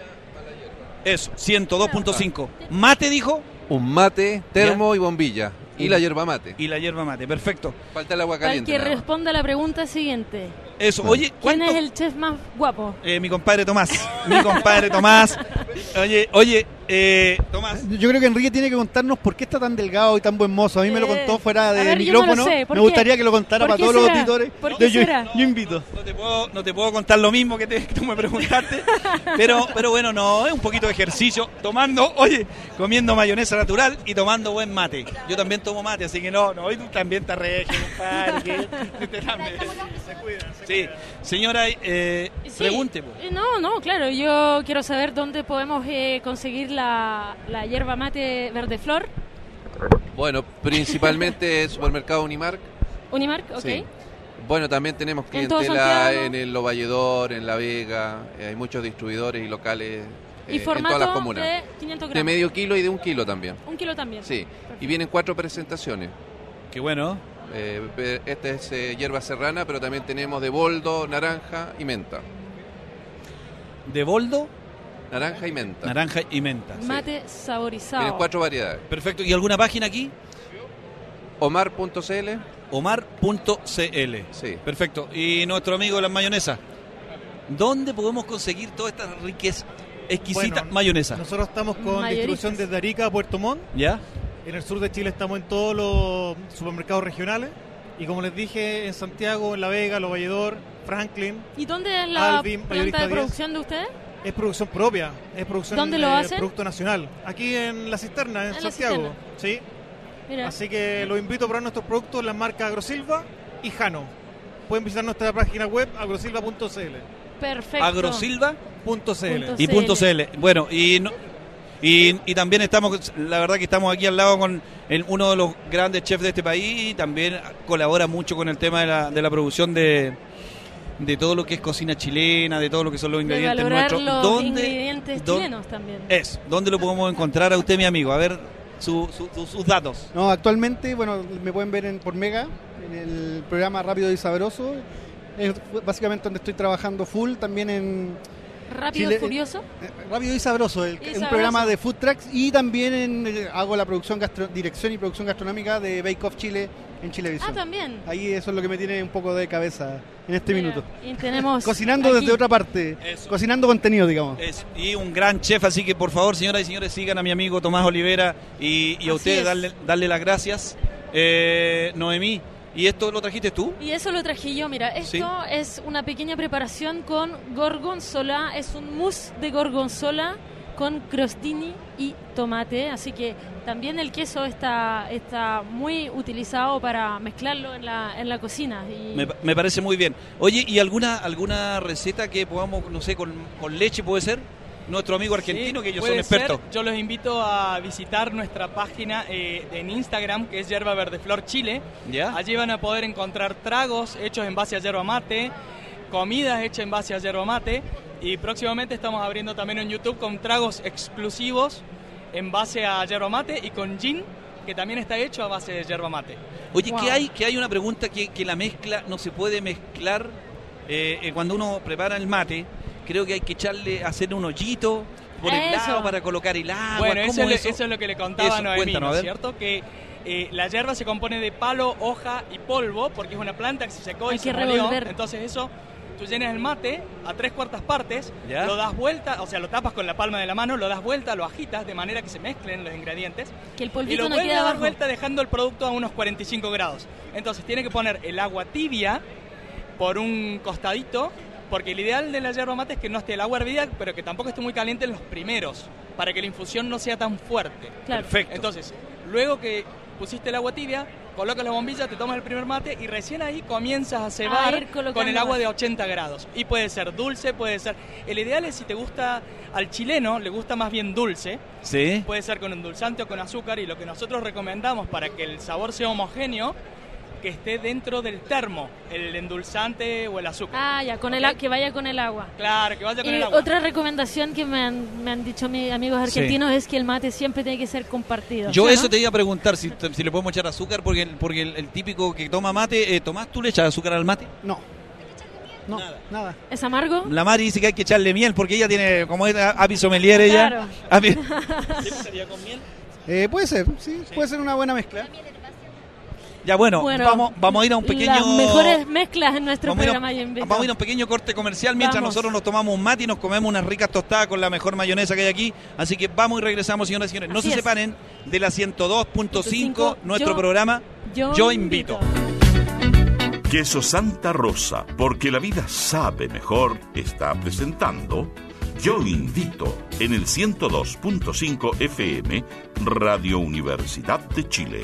Eso, ciento dos punto cinco. Mate, dijo. Un mate, termo y bombilla. Y Un- la yerba mate. Y la hierba mate, perfecto. Falta el agua Para caliente. que nada más. responda la pregunta siguiente. Eso, oye, ¿Quién ¿cuánto? es el chef más guapo? Eh, mi compadre Tomás. Mi compadre Tomás. Oye, oye, eh, Tomás. Yo creo que Enrique tiene que contarnos por qué está tan delgado y tan buen mozo. A mí me lo Eh, contó fuera a de ver, yo no lo micrófono. sé. ¿Por Me qué? gustaría que lo contara ¿Por para qué todos los será? auditores. ¿Por qué de yo, será? yo invito. No te puedo, no te puedo contar lo mismo que, te, que tú me preguntaste, pero, pero bueno, no, es un poquito de ejercicio, tomando, oye, comiendo mayonesa natural y tomando buen mate. Yo también tomo mate, así que no, no, hoy tú también estás regio, compadre. que- usted también. Sí, señora, eh, Sí, pregunte. pues. eh, No, no, claro, yo quiero saber dónde podemos eh, conseguir la, la hierba mate verde flor. Bueno, principalmente el supermercado Unimark. Unimark, ok. Sí. Bueno, también tenemos En todo clientela Santiago. en el Lovalledor, en La Vega. eh, hay muchos distribuidores y locales eh, Y en todas las formato comunas. de quinientos De gramos. medio kilo y de un kilo también. Un kilo también. Sí. Y vienen cuatro presentaciones. Qué bueno. Eh, pe- esta es eh, hierba serrana, pero también tenemos de boldo, naranja y menta. De boldo, Naranja y menta. naranja y menta. Mate saborizado. Tienen cuatro variedades. Perfecto, ¿y alguna página aquí? Omar punto c l. Omar punto c l. Sí. Perfecto. Y nuestro amigo de las mayonesas. ¿Dónde podemos conseguir toda esta riqueza, exquisita Bueno, mayonesa? Nosotros estamos con Mayoristas. distribución desde Arica a Puerto Montt. ¿Ya? En el sur de Chile estamos en todos los supermercados regionales. Y como les dije, en Santiago, en La Vega, Los Valledor, Franklin, ¿Y dónde es la Alvin, planta Mayorista de diez. producción de ustedes? es producción propia. Es producción ¿Dónde lo de hacen? producto nacional. Aquí en La Cisterna, en En La Santiago. Cisterna. Sí. Mira, Así que los invito a probar nuestros productos en las marcas Agrosilva y Jano. Pueden visitar nuestra página web agrosilva punto c l. perfecto. Agrosilva Punto .cl. Punto y punto .cl. Bueno, y, no- y, y también estamos, la verdad que estamos aquí al lado con el- uno de los grandes chefs de este país y también colabora mucho con el tema de la, de la producción de, de todo lo que es cocina chilena, de todo lo que son los De ingredientes valorar nuestros. los ¿Dónde, ingredientes dónde- chilenos también. Es, ¿dónde lo podemos encontrar a usted, mi amigo? A ver su- su- su- sus datos. No, actualmente, bueno, me pueden ver en, por Mega, en el programa Rápido y Sabroso. Es básicamente donde estoy trabajando full, también en Rápido Chile- Furioso. eh, Rápido y Sabroso, el- Y un Sabroso. programa de food trucks, y también en, eh, hago la producción gastro- dirección y producción gastronómica de Bake Off Chile en Chilevisión. Ah, también. Ahí eso es lo que me tiene un poco de cabeza en este Mira, minuto. Y tenemos Cocinando aquí- desde otra parte, Eso. cocinando contenido, digamos. Es- y un gran chef, así que por favor, señoras y señores, sigan a mi amigo Tomás Olivera y, y a Así ustedes es. darle, darle las gracias. Eh, Noemí, ¿y esto lo trajiste tú? Y eso lo traje yo, mira, esto Sí. es una pequeña preparación con gorgonzola, es un mousse de gorgonzola con crostini y tomate, así que también el queso está, está muy utilizado para mezclarlo en la, en la cocina. Y Me, me parece muy bien. Oye, ¿y alguna alguna receta que podamos, no sé, con, con leche puede ser? Nuestro amigo argentino, Sí, que ellos puede son expertos. ser. Yo los invito a visitar nuestra página eh, en Instagram, que es Yerba Verde Flor Chile. ¿Ya? Allí van a poder encontrar tragos hechos en base a yerba mate, comidas hechas en base a yerba mate, y próximamente estamos abriendo también en YouTube con tragos exclusivos en base a yerba mate y con gin, que también está hecho a base de yerba mate. Oye, Wow. que hay que hay una pregunta que, que la mezcla no se puede mezclar eh, eh, cuando uno prepara el mate. Creo que hay que echarle, hacer un hoyito por el Eso. lado para colocar el agua. Bueno, ¿Cómo eso, es eso? eso es lo que le contaba Eso, a Noemí, cuéntanos, ¿no a es ver. cierto? Que eh, la yerba se compone de palo, hoja y polvo, porque es una planta que se secó Hay y que se molió. revolver. Entonces eso, tú llenas el mate a tres cuartas partes, ¿Ya? lo das vuelta, o sea, lo tapas con la palma de la mano, lo das vuelta, lo agitas de manera que se mezclen los ingredientes. que el Y polvito lo no vuelves queda a dar abajo. vuelta dejando el producto a unos cuarenta y cinco grados. Entonces tiene que poner el agua tibia por un costadito, porque el ideal de la yerba mate es que no esté el agua hervida, pero que tampoco esté muy caliente en los primeros, para que la infusión no sea tan fuerte. Claro. Perfecto. Entonces, luego que pusiste el agua tibia, colocas la bombilla, te tomas el primer mate y recién ahí comienzas a cebar A ir colocando con el agua más. de ochenta grados. Y puede ser dulce, puede ser... El ideal es si te gusta, al chileno le gusta más bien dulce, Sí. puede ser con endulzante o con azúcar, y lo que nosotros recomendamos para que el sabor sea homogéneo, que esté dentro del termo, el endulzante o el azúcar. Ah, ya, con el, a- que vaya con el agua. Claro, que vaya con Y el agua. otra recomendación que me han, me han dicho mis amigos argentinos es que el mate siempre tiene que ser compartido. Yo ¿sí o eso no? te iba a preguntar, si, si le podemos echar azúcar, porque, el- porque el, el típico que toma mate, eh, ¿Tomás, tú le echas azúcar al mate? No. No, nada. ¿Es amargo? La Mari dice que hay que echarle miel, porque ella tiene, como es api sommelier ella. Claro. api- ¿Sería con miel? Eh, puede ser, sí, puede ser una buena mezcla. Ya bueno, Bueno, vamos, vamos a ir a un pequeño... Las mejores mezclas en nuestro Vamos a, ir a, programa, yo invito. vamos a ir a un pequeño corte comercial mientras Vamos. nosotros nos tomamos un mate y nos comemos unas ricas tostadas con la mejor mayonesa que hay aquí. Así que vamos y regresamos, señoras y señores. No Así se es. separen de la ciento dos punto cinco, nuestro Yo- programa yo Yo Invito. Queso Santa Rosa, porque la vida sabe mejor, está presentando Yo Invito en el ciento dos punto cinco F M, Radio Universidad de Chile.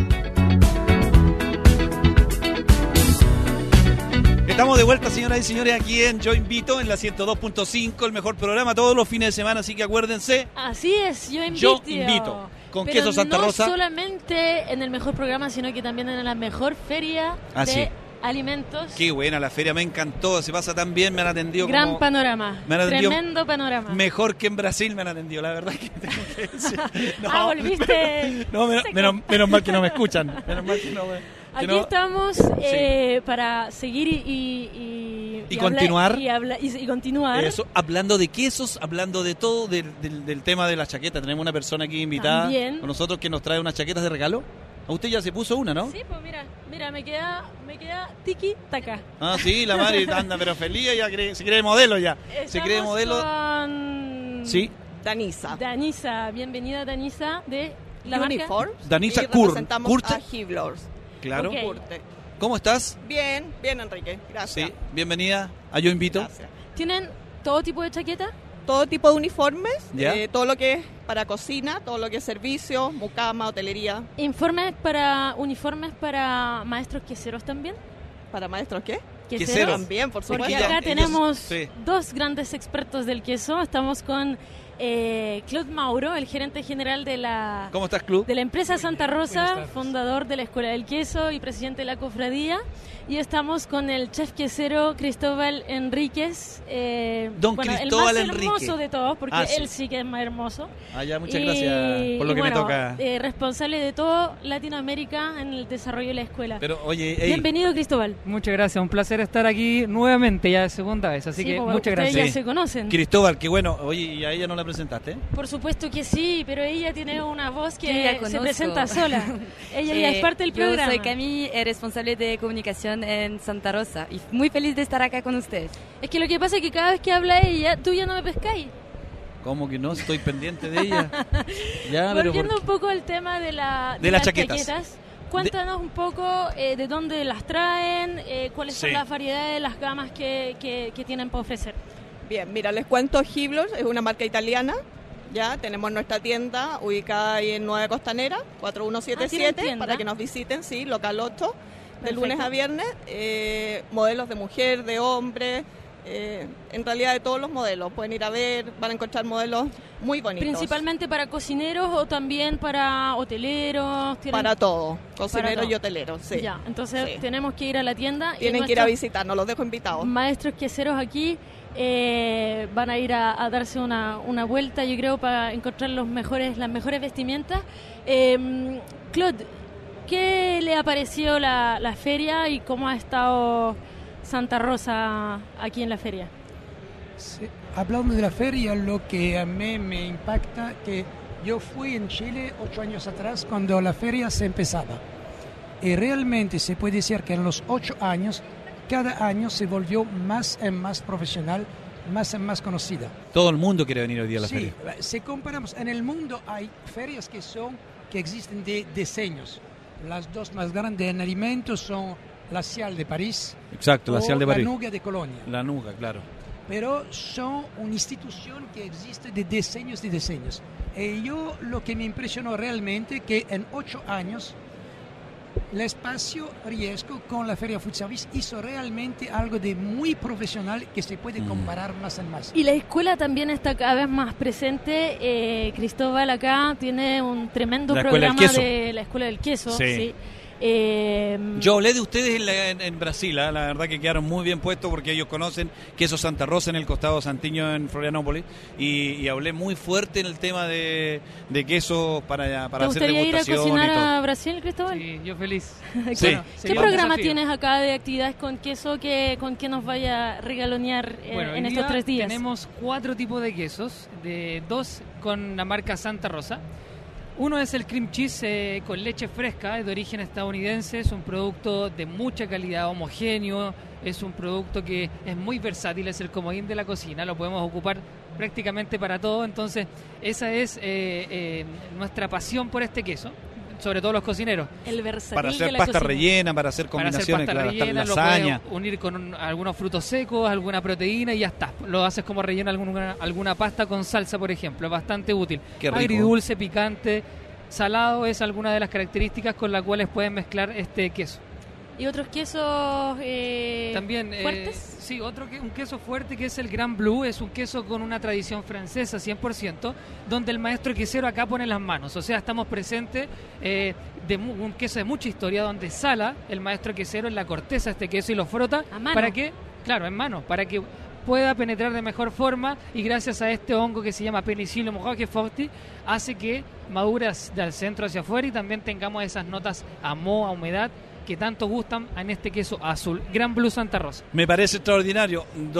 Estamos de vuelta, señoras y señores, aquí en Yo Invito, en la ciento dos punto cinco, el mejor programa todos los fines de semana, así que acuérdense. Así es, yo invito. Yo invito. Con Pero queso Santa no Rosa. solamente en el mejor programa, sino que también en la mejor feria Ah, de sí. alimentos. Qué buena la feria, me encantó, se pasa tan bien, me han atendido Gran como... panorama. me han atendido Tremendo panorama. Mejor que en Brasil me han atendido, la verdad que tengo que decir. No, Ah, volviste. no, menos, seco. menos, menos mal que no me escuchan. Menos mal que no me... que Aquí no- estamos eh, para seguir y, y, y, Y habla- continuar. y, habla- y- y continuar. Eso, hablando de quesos, hablando de todo, del, del, del tema de las chaquetas. Tenemos una persona aquí invitada También. con nosotros que nos trae unas chaquetas de regalo. A usted ya se puso una, ¿no? Sí, pues mira, mira, me queda, me queda tiki taka. Ah, sí, la Mari anda pero feliz, ella cree- se cree modelo ya. Se cree Estamos modelo. con Sí. Danisa. Danisa, bienvenida Danisa de la marca. Uniforms. Danisa y Kur- representamos Kurte. a Hivlors. Claro. Ok. Kurte. ¿Cómo estás? Bien, bien Enrique, gracias. Sí, bienvenida a Yo Invito. Gracias. ¿Tienen todo tipo de chaqueta? Todo tipo de uniformes, ¿Ya? eh, todo lo que es para cocina, todo lo que es servicio, mucama, hotelería. Informes para uniformes para maestros queseros también. ¿Para maestros qué? Queseros. También, por Porque supuesto. acá ellos- tenemos sí. dos grandes expertos del queso. Estamos con eh, Claude Mauro, el gerente general de la ¿Cómo estás, Club? de la empresa Santa Rosa, Buenas tardes. fundador de la Escuela del Queso y presidente de la cofradía. Y estamos con el chef quesero Cristóbal Enríquez. eh, Don bueno, Cristóbal el más Enrique. hermoso de todos, porque Ah, sí. él sí que es más hermoso. Ah, ya, muchas Y- gracias por lo y que bueno, me toca. eh, responsable de todo Latinoamérica en el desarrollo de la escuela. Pero, oye, ey, Bienvenido, Cristóbal. Muchas gracias, un placer estar aquí nuevamente, ya de segunda vez, así Sí, que pues, muchas ustedes gracias. ya se conocen. Cristóbal, qué bueno. Oye, ¿y a ella no la presentaste? Por supuesto que sí, pero ella tiene una voz Yo ya que se conozco. presenta sola. Ella ya es Eh, parte del yo programa. soy Cami, eh, responsable de comunicación en Santa Rosa y muy feliz de estar acá con ustedes. Es que lo que pasa es que cada vez que habla ella, tú ya no me pescáis. ¿Cómo que no? Estoy pendiente de ella. Ya, pero Volviendo ¿por un poco al tema de, la, De las chaquetas. cuéntanos un poco eh, de dónde las traen, eh, cuáles son Sí. las variedades de las gamas que, que- que tienen para ofrecer. Bien, mira, les cuento, Hivlors es una marca italiana. Ya tenemos nuestra tienda ubicada ahí en Nueva Costanera, cuatro uno siete Ah, ¿tienen siete, tienda? para que nos visiten, sí, local ocho, de Perfecto. lunes a viernes. eh, modelos de mujer, de hombre, eh, en realidad de todos los modelos. Pueden ir a ver, van a encontrar modelos muy bonitos. Principalmente para cocineros o también para hoteleros. ¿tienen- Para todo, Para cocineros todo. y hoteleros, sí. Ya, entonces Sí. tenemos que ir a la tienda. y Tienen que ir a nuestros visitarnos, los dejo invitados. Maestros queseros aquí eh, van a ir a, a darse una, una vuelta, yo creo, para encontrar los mejores, las mejores vestimentas. Eh, Claude, ¿qué le ha parecido la, la feria y cómo ha estado Santa Rosa aquí en la feria? Sí, hablando de la feria, lo que a mí me impacta que yo fui en Chile ocho años atrás cuando la feria se empezaba. Y realmente se puede decir que en los ocho años, cada año se volvió más y más profesional, más y más conocida. Todo el mundo quiere venir hoy día a la Sí, feria. si comparamos, en el mundo hay ferias que son, que existen de diseños. Las dos más grandes en alimentos son la Cial de París. Exacto, la o Cial de París. La Nuga de Colonia. La Nuga, claro. Pero son una institución que existe de diseños y diseños. Y yo lo que me impresionó realmente que en ocho años el espacio Riesco con la Feria Food Service hizo realmente algo de muy profesional que se puede comparar más en más. Y la escuela también está cada vez más presente. Eh, Cristóbal acá tiene un tremendo La Escuela programa del Queso. de la Escuela del Queso. Sí. Sí. Eh, Yo hablé de ustedes en, la- en- en Brasil, ¿eh? La verdad que quedaron muy bien puestos porque ellos conocen Queso Santa Rosa en el costado santiño en Florianópolis y, y hablé muy fuerte en el tema de, de queso para, para ¿Te hacer gustaría ir a degustación y cocinar todo. a Brasil, Cristóbal? Sí, yo feliz. Sí. Bueno, ¿Qué sería un programa desafío. tienes acá de actividades con queso que con que nos vaya a regalonear eh, Bueno, hoy en estos día tres días? tenemos cuatro tipos de quesos, de dos con la marca Santa Rosa. Uno es el cream cheese eh, con leche fresca, es de origen estadounidense, es un producto de mucha calidad, homogéneo, es un producto que es muy versátil, es el comodín de la cocina, lo podemos ocupar prácticamente para todo, entonces esa es eh, eh, nuestra pasión por este queso, sobre todo los cocineros. El versátil Para hacer de la pasta cocina. rellena, para hacer Para hacer combinaciones, pasta claro, hasta rellena, lo lasaña. puedes unir con un- algunos frutos secos, alguna proteína y ya está. Lo haces como relleno alguna, alguna pasta con salsa, por ejemplo. Es bastante útil. Qué rico. Agridulce, picante, salado es alguna de las características con las cuales pueden mezclar este queso. ¿Y otros quesos eh, También, eh, fuertes? sí, otro que, un queso fuerte que es el Grand Blue, es un queso con una tradición francesa cien por ciento, donde el maestro quesero acá pone las manos, o sea, estamos presentes eh, de mu- un queso de mucha historia, donde sala el maestro quesero en la corteza este queso y lo frota, ¿A mano? para que, claro, en mano, para que pueda penetrar de mejor forma y gracias a este hongo que se llama Penicillium roqueforti hace que madure del centro hacia afuera y también tengamos esas notas a moho, a humedad que tanto gustan en este queso azul, Gran Blue Santa Rosa. Me parece extraordinario.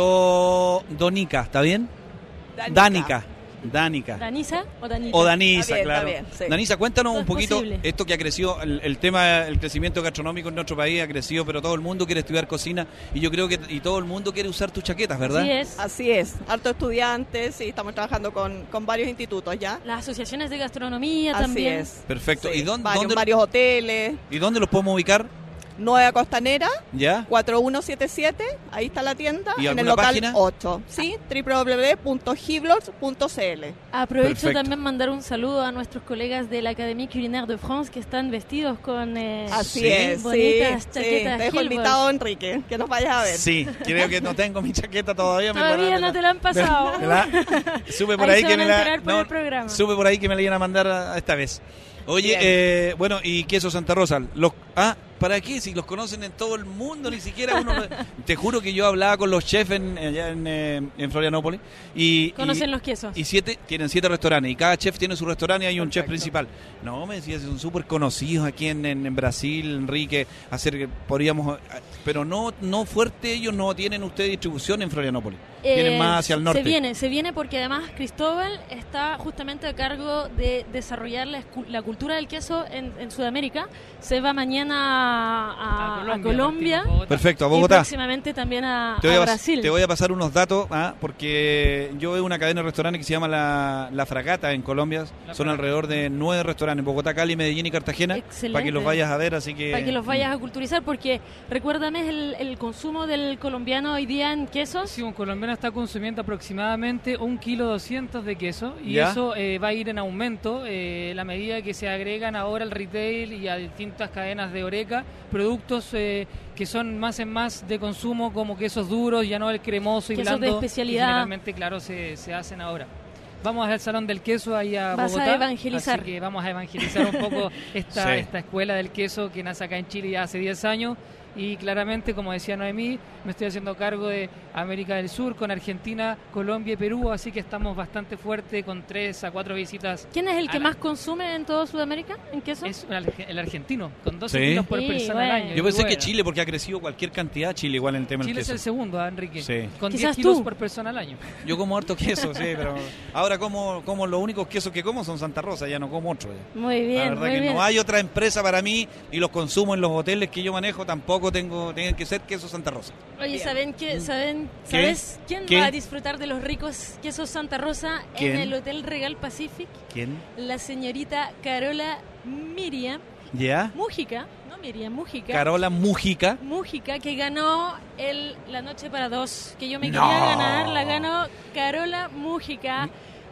Do, Donica, ¿está bien? Danica. Danica. Danica. ¿Danisa o Danita? O Danisa, Está bien, claro. está bien, sí. Danisa, cuéntanos Todo un es poquito posible. esto que ha crecido, el, el tema, el crecimiento gastronómico en nuestro país ha crecido, pero todo el mundo quiere estudiar cocina y yo creo que y todo el mundo quiere usar tus chaquetas, ¿verdad? Así es. Así es, harto estudiantes y estamos trabajando con, con varios institutos ya. Las asociaciones de gastronomía Así también. es. Perfecto. Sí, ¿Y dónde, varios, dónde- varios hoteles. ¿Y dónde los podemos ubicar? Nueva Costanera, ¿Ya? cuatro uno siete siete, ahí está la tienda, ¿Y en el alguna local página? ocho, sí, w w w punto giblots punto c l. Aprovecho Perfecto. también mandar un saludo a nuestros colegas de la Académie Culinaire de France que están vestidos con eh, Así Sí. es, bonitas sí, chaquetas sí. Te dejo Hilbert. invitado, Enrique, que nos vayas a ver. Sí, creo que no tengo mi chaqueta todavía. me Todavía la- no me te la han pasado. me la- Supe por Ahí ahí, se que van me a la enterar por no, el programa. supe por ahí que me la iban a mandar a- esta vez. Oye, Bien. eh, bueno, y queso Santa Rosa, los ah, ¿para qué? Si los conocen en todo el mundo, ni siquiera uno. lo- Te juro que yo hablaba con los chefs en, allá en, eh, en Florianópolis y Conocen y- los quesos. Y siete, tienen siete restaurantes y cada chef tiene su restaurante y hay un chef Perfecto. principal. No, me decía, son súper conocidos aquí en, en, en Brasil, Enrique, hacer que podríamos, eh, pero no no fuerte, ellos no tienen ustedes distribución en Florianópolis. Tienen Eh, más hacia el norte. Se viene, se viene porque además Cristóbal está justamente a cargo de desarrollar la, escu- la cultura del queso en, en Sudamérica. Se va mañana a, a Colombia, Perfecto, a y Bogotá. próximamente también a, Te voy a a, pas- Brasil. te voy a pasar unos datos, ah, porque yo veo una cadena de restaurantes que se llama La, La Fragata en Colombia. Son alrededor de nueve restaurantes, Bogotá, Cali, Medellín y Cartagena, Excelente. para que los vayas a ver. Así que Para que los vayas a culturizar, porque recuérdame el, el consumo del colombiano hoy día en quesos. Sí, un colombiano está consumiendo aproximadamente un kilo doscientos de queso y ¿Ya? eso eh, va a ir en aumento eh, la medida que se agregan ahora al retail y a distintas cadenas de Oreca productos eh, que son más en más de consumo como quesos duros, ya no el cremoso y Quesos de blando que especialidad. generalmente, claro, se, se hacen ahora. Vamos al Salón del Queso ahí a Vas a Bogotá. evangelizar. Así que vamos a evangelizar un poco esta, Sí. esta escuela del queso que nace acá en Chile ya hace diez años. Y claramente, como decía Noemí, me estoy haciendo cargo de América del Sur con Argentina, Colombia y Perú, así que estamos bastante fuertes con tres a cuatro visitas. ¿Quién es el que a la- más consume en toda Sudamérica en queso? Es el arge- el argentino, con doce Sí. kilos por Sí, persona bueno. al año. yo pensé Bueno, que Chile, porque ha crecido cualquier cantidad, Chile igual en el tema Chile del es queso. el segundo, ¿ah, Enrique? Sí. Con Quizás diez kilos tú. por persona al año. Yo como harto queso, sí, pero ahora como, como los únicos quesos que como son Santa Rosa, ya no como otro. ya. Muy bien, La verdad muy que bien. no hay otra empresa para mí y los consumo en los hoteles que yo manejo tampoco tengo tienen que ser queso Santa Rosa. Oye, Bien. ¿saben qué? ¿Saben, ¿Qué? ¿Sabes quién ¿Qué? va a disfrutar de los ricos quesos Santa Rosa ¿Quién? en el Hotel Regal Pacific? ¿Quién? La señorita Carola Miriam ¿Ya? Mújica, no Miriam, Mújica. Carola Mújica. Mújica, que ganó el La Noche para Dos, que yo me No. quería ganar, la ganó Carola Mújica.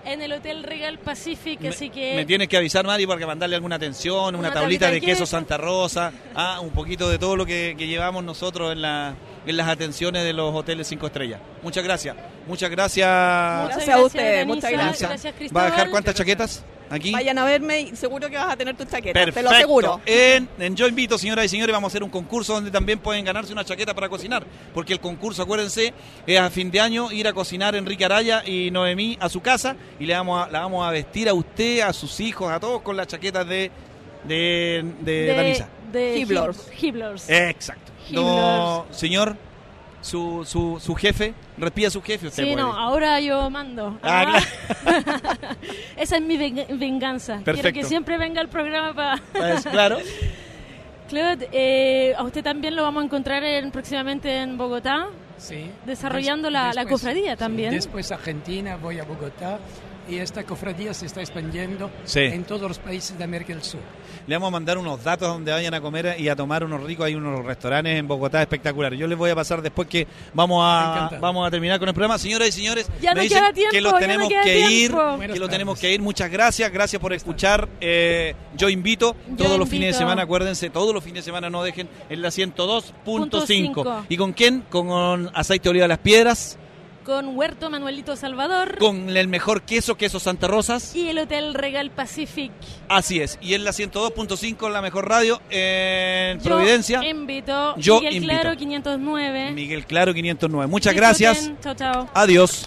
en el Hotel Regal Pacific, Me, así que... me tienes que avisar, Mari, para que mandarle alguna atención, una, Una tablita tablita de de queso queso. Santa Rosa, ah, un poquito de todo lo que, que llevamos nosotros en, la, en las atenciones de los hoteles cinco estrellas. Muchas gracias. Muchas gracias. Gracias a ustedes, muchas gracias. Gracias, ¿Va a Cristóbal. dejar cuántas chaquetas? Aquí. Vayan a verme y seguro que vas a tener tu chaqueta, Perfecto. te lo aseguro. En, en Yo Invito, señoras y señores, vamos a hacer un concurso donde también pueden ganarse una chaqueta para cocinar. Porque el concurso, acuérdense, es a fin de año ir a cocinar Enrique Araya y Noemí a su casa y le vamos a, la vamos a vestir a usted, a sus hijos, a todos con las chaquetas de, de, de, de Danisa. de Hiblors. Hiblors. Exacto. No, señor, su, su, su jefe, respira su jefe usted. Sí, puede. no, ahora yo mando. Ah, Esa es mi ven- venganza. Perfecto. Quiero que siempre venga al programa para... Pues, claro. Claude, eh, a usted también lo vamos a encontrar en, próximamente en Bogotá, Sí. desarrollando Des- la, la después- cofradía sí, también. Después Argentina, voy a Bogotá y esta cofradía se está expandiendo Sí. en todos los países de América del Sur. Le vamos a mandar unos datos donde vayan a comer y a tomar unos ricos. Hay unos restaurantes en Bogotá espectaculares. Yo les voy a pasar después que vamos a Encantado. vamos a terminar con el programa. Señoras y señores, Ya me no dicen queda tiempo, que los ya tenemos no queda que ir, tiempo. que Buenas lo tenemos tardes. que ir. Muchas gracias, gracias por escuchar. Eh, yo invito Yo todos los fines de invito. semana, acuérdense, todos los fines de semana no dejen en la ciento dos punto cinco. cinco. ¿Y con quién? Con aceite de oliva de las piedras, Con Huerto Manuelito Salvador con el mejor queso, queso Santa Rosas. y el Hotel Regal Pacific. Así es. Y en la ciento dos punto cinco, la mejor radio en Yo Providencia. invito. Yo Miguel invito. Claro quinientos nueve. Miguel Claro quinientos nueve. Muchas Disfruten. gracias. Chao, chao. Adiós.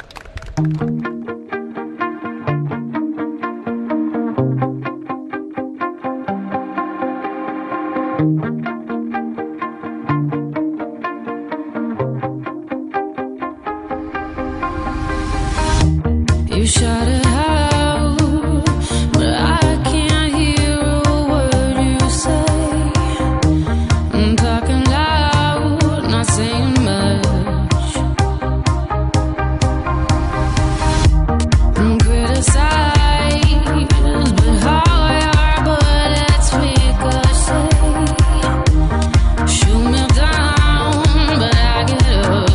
You shout it out, but I can't hear a word you say. I'm talking loud, not saying much. I'm criticized, but how your bullets ricochet. Shoot me down, but I get up.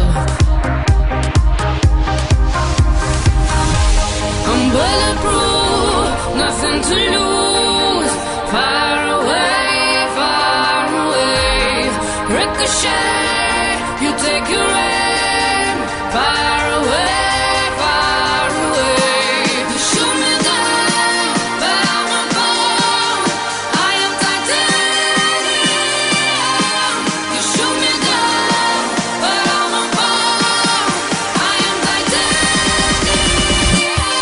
I'm bulletproof, nothing to lose. Far away, far away. Ricochet, you take your aim. Far away, far away. You shoot me down, but I won't fall. I am titanium. You shoot me down, but I won't fall. I am titanium.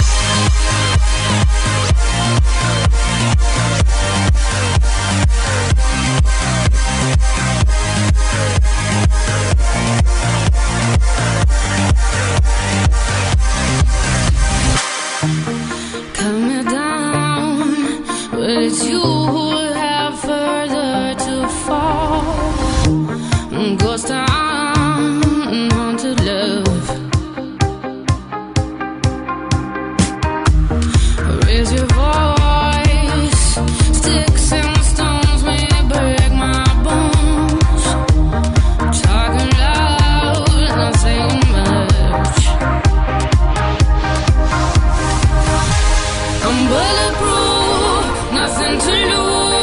Cut me down, but it's you who have further to fall. Ghost town, haunted love. Raise your voice, sticks and stones may break my bones. Talking loud, not saying much. I'm bulletproof, nothing to lose.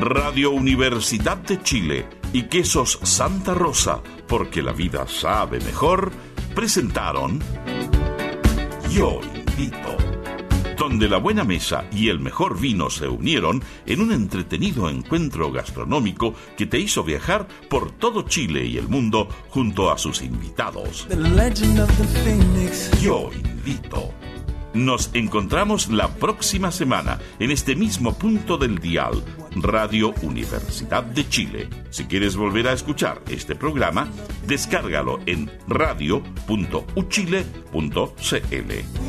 Radio Universidad de Chile y Quesos Santa Rosa, porque la vida sabe mejor, presentaron Yo Invito, donde la buena mesa y el mejor vino se unieron en un entretenido encuentro gastronómico que te hizo viajar por todo Chile y el mundo junto a sus invitados. Yo Invito. Nos encontramos la próxima semana en este mismo punto del dial, Radio Universidad de Chile. Si quieres volver a escuchar este programa, descárgalo en radio punto uchile punto cl.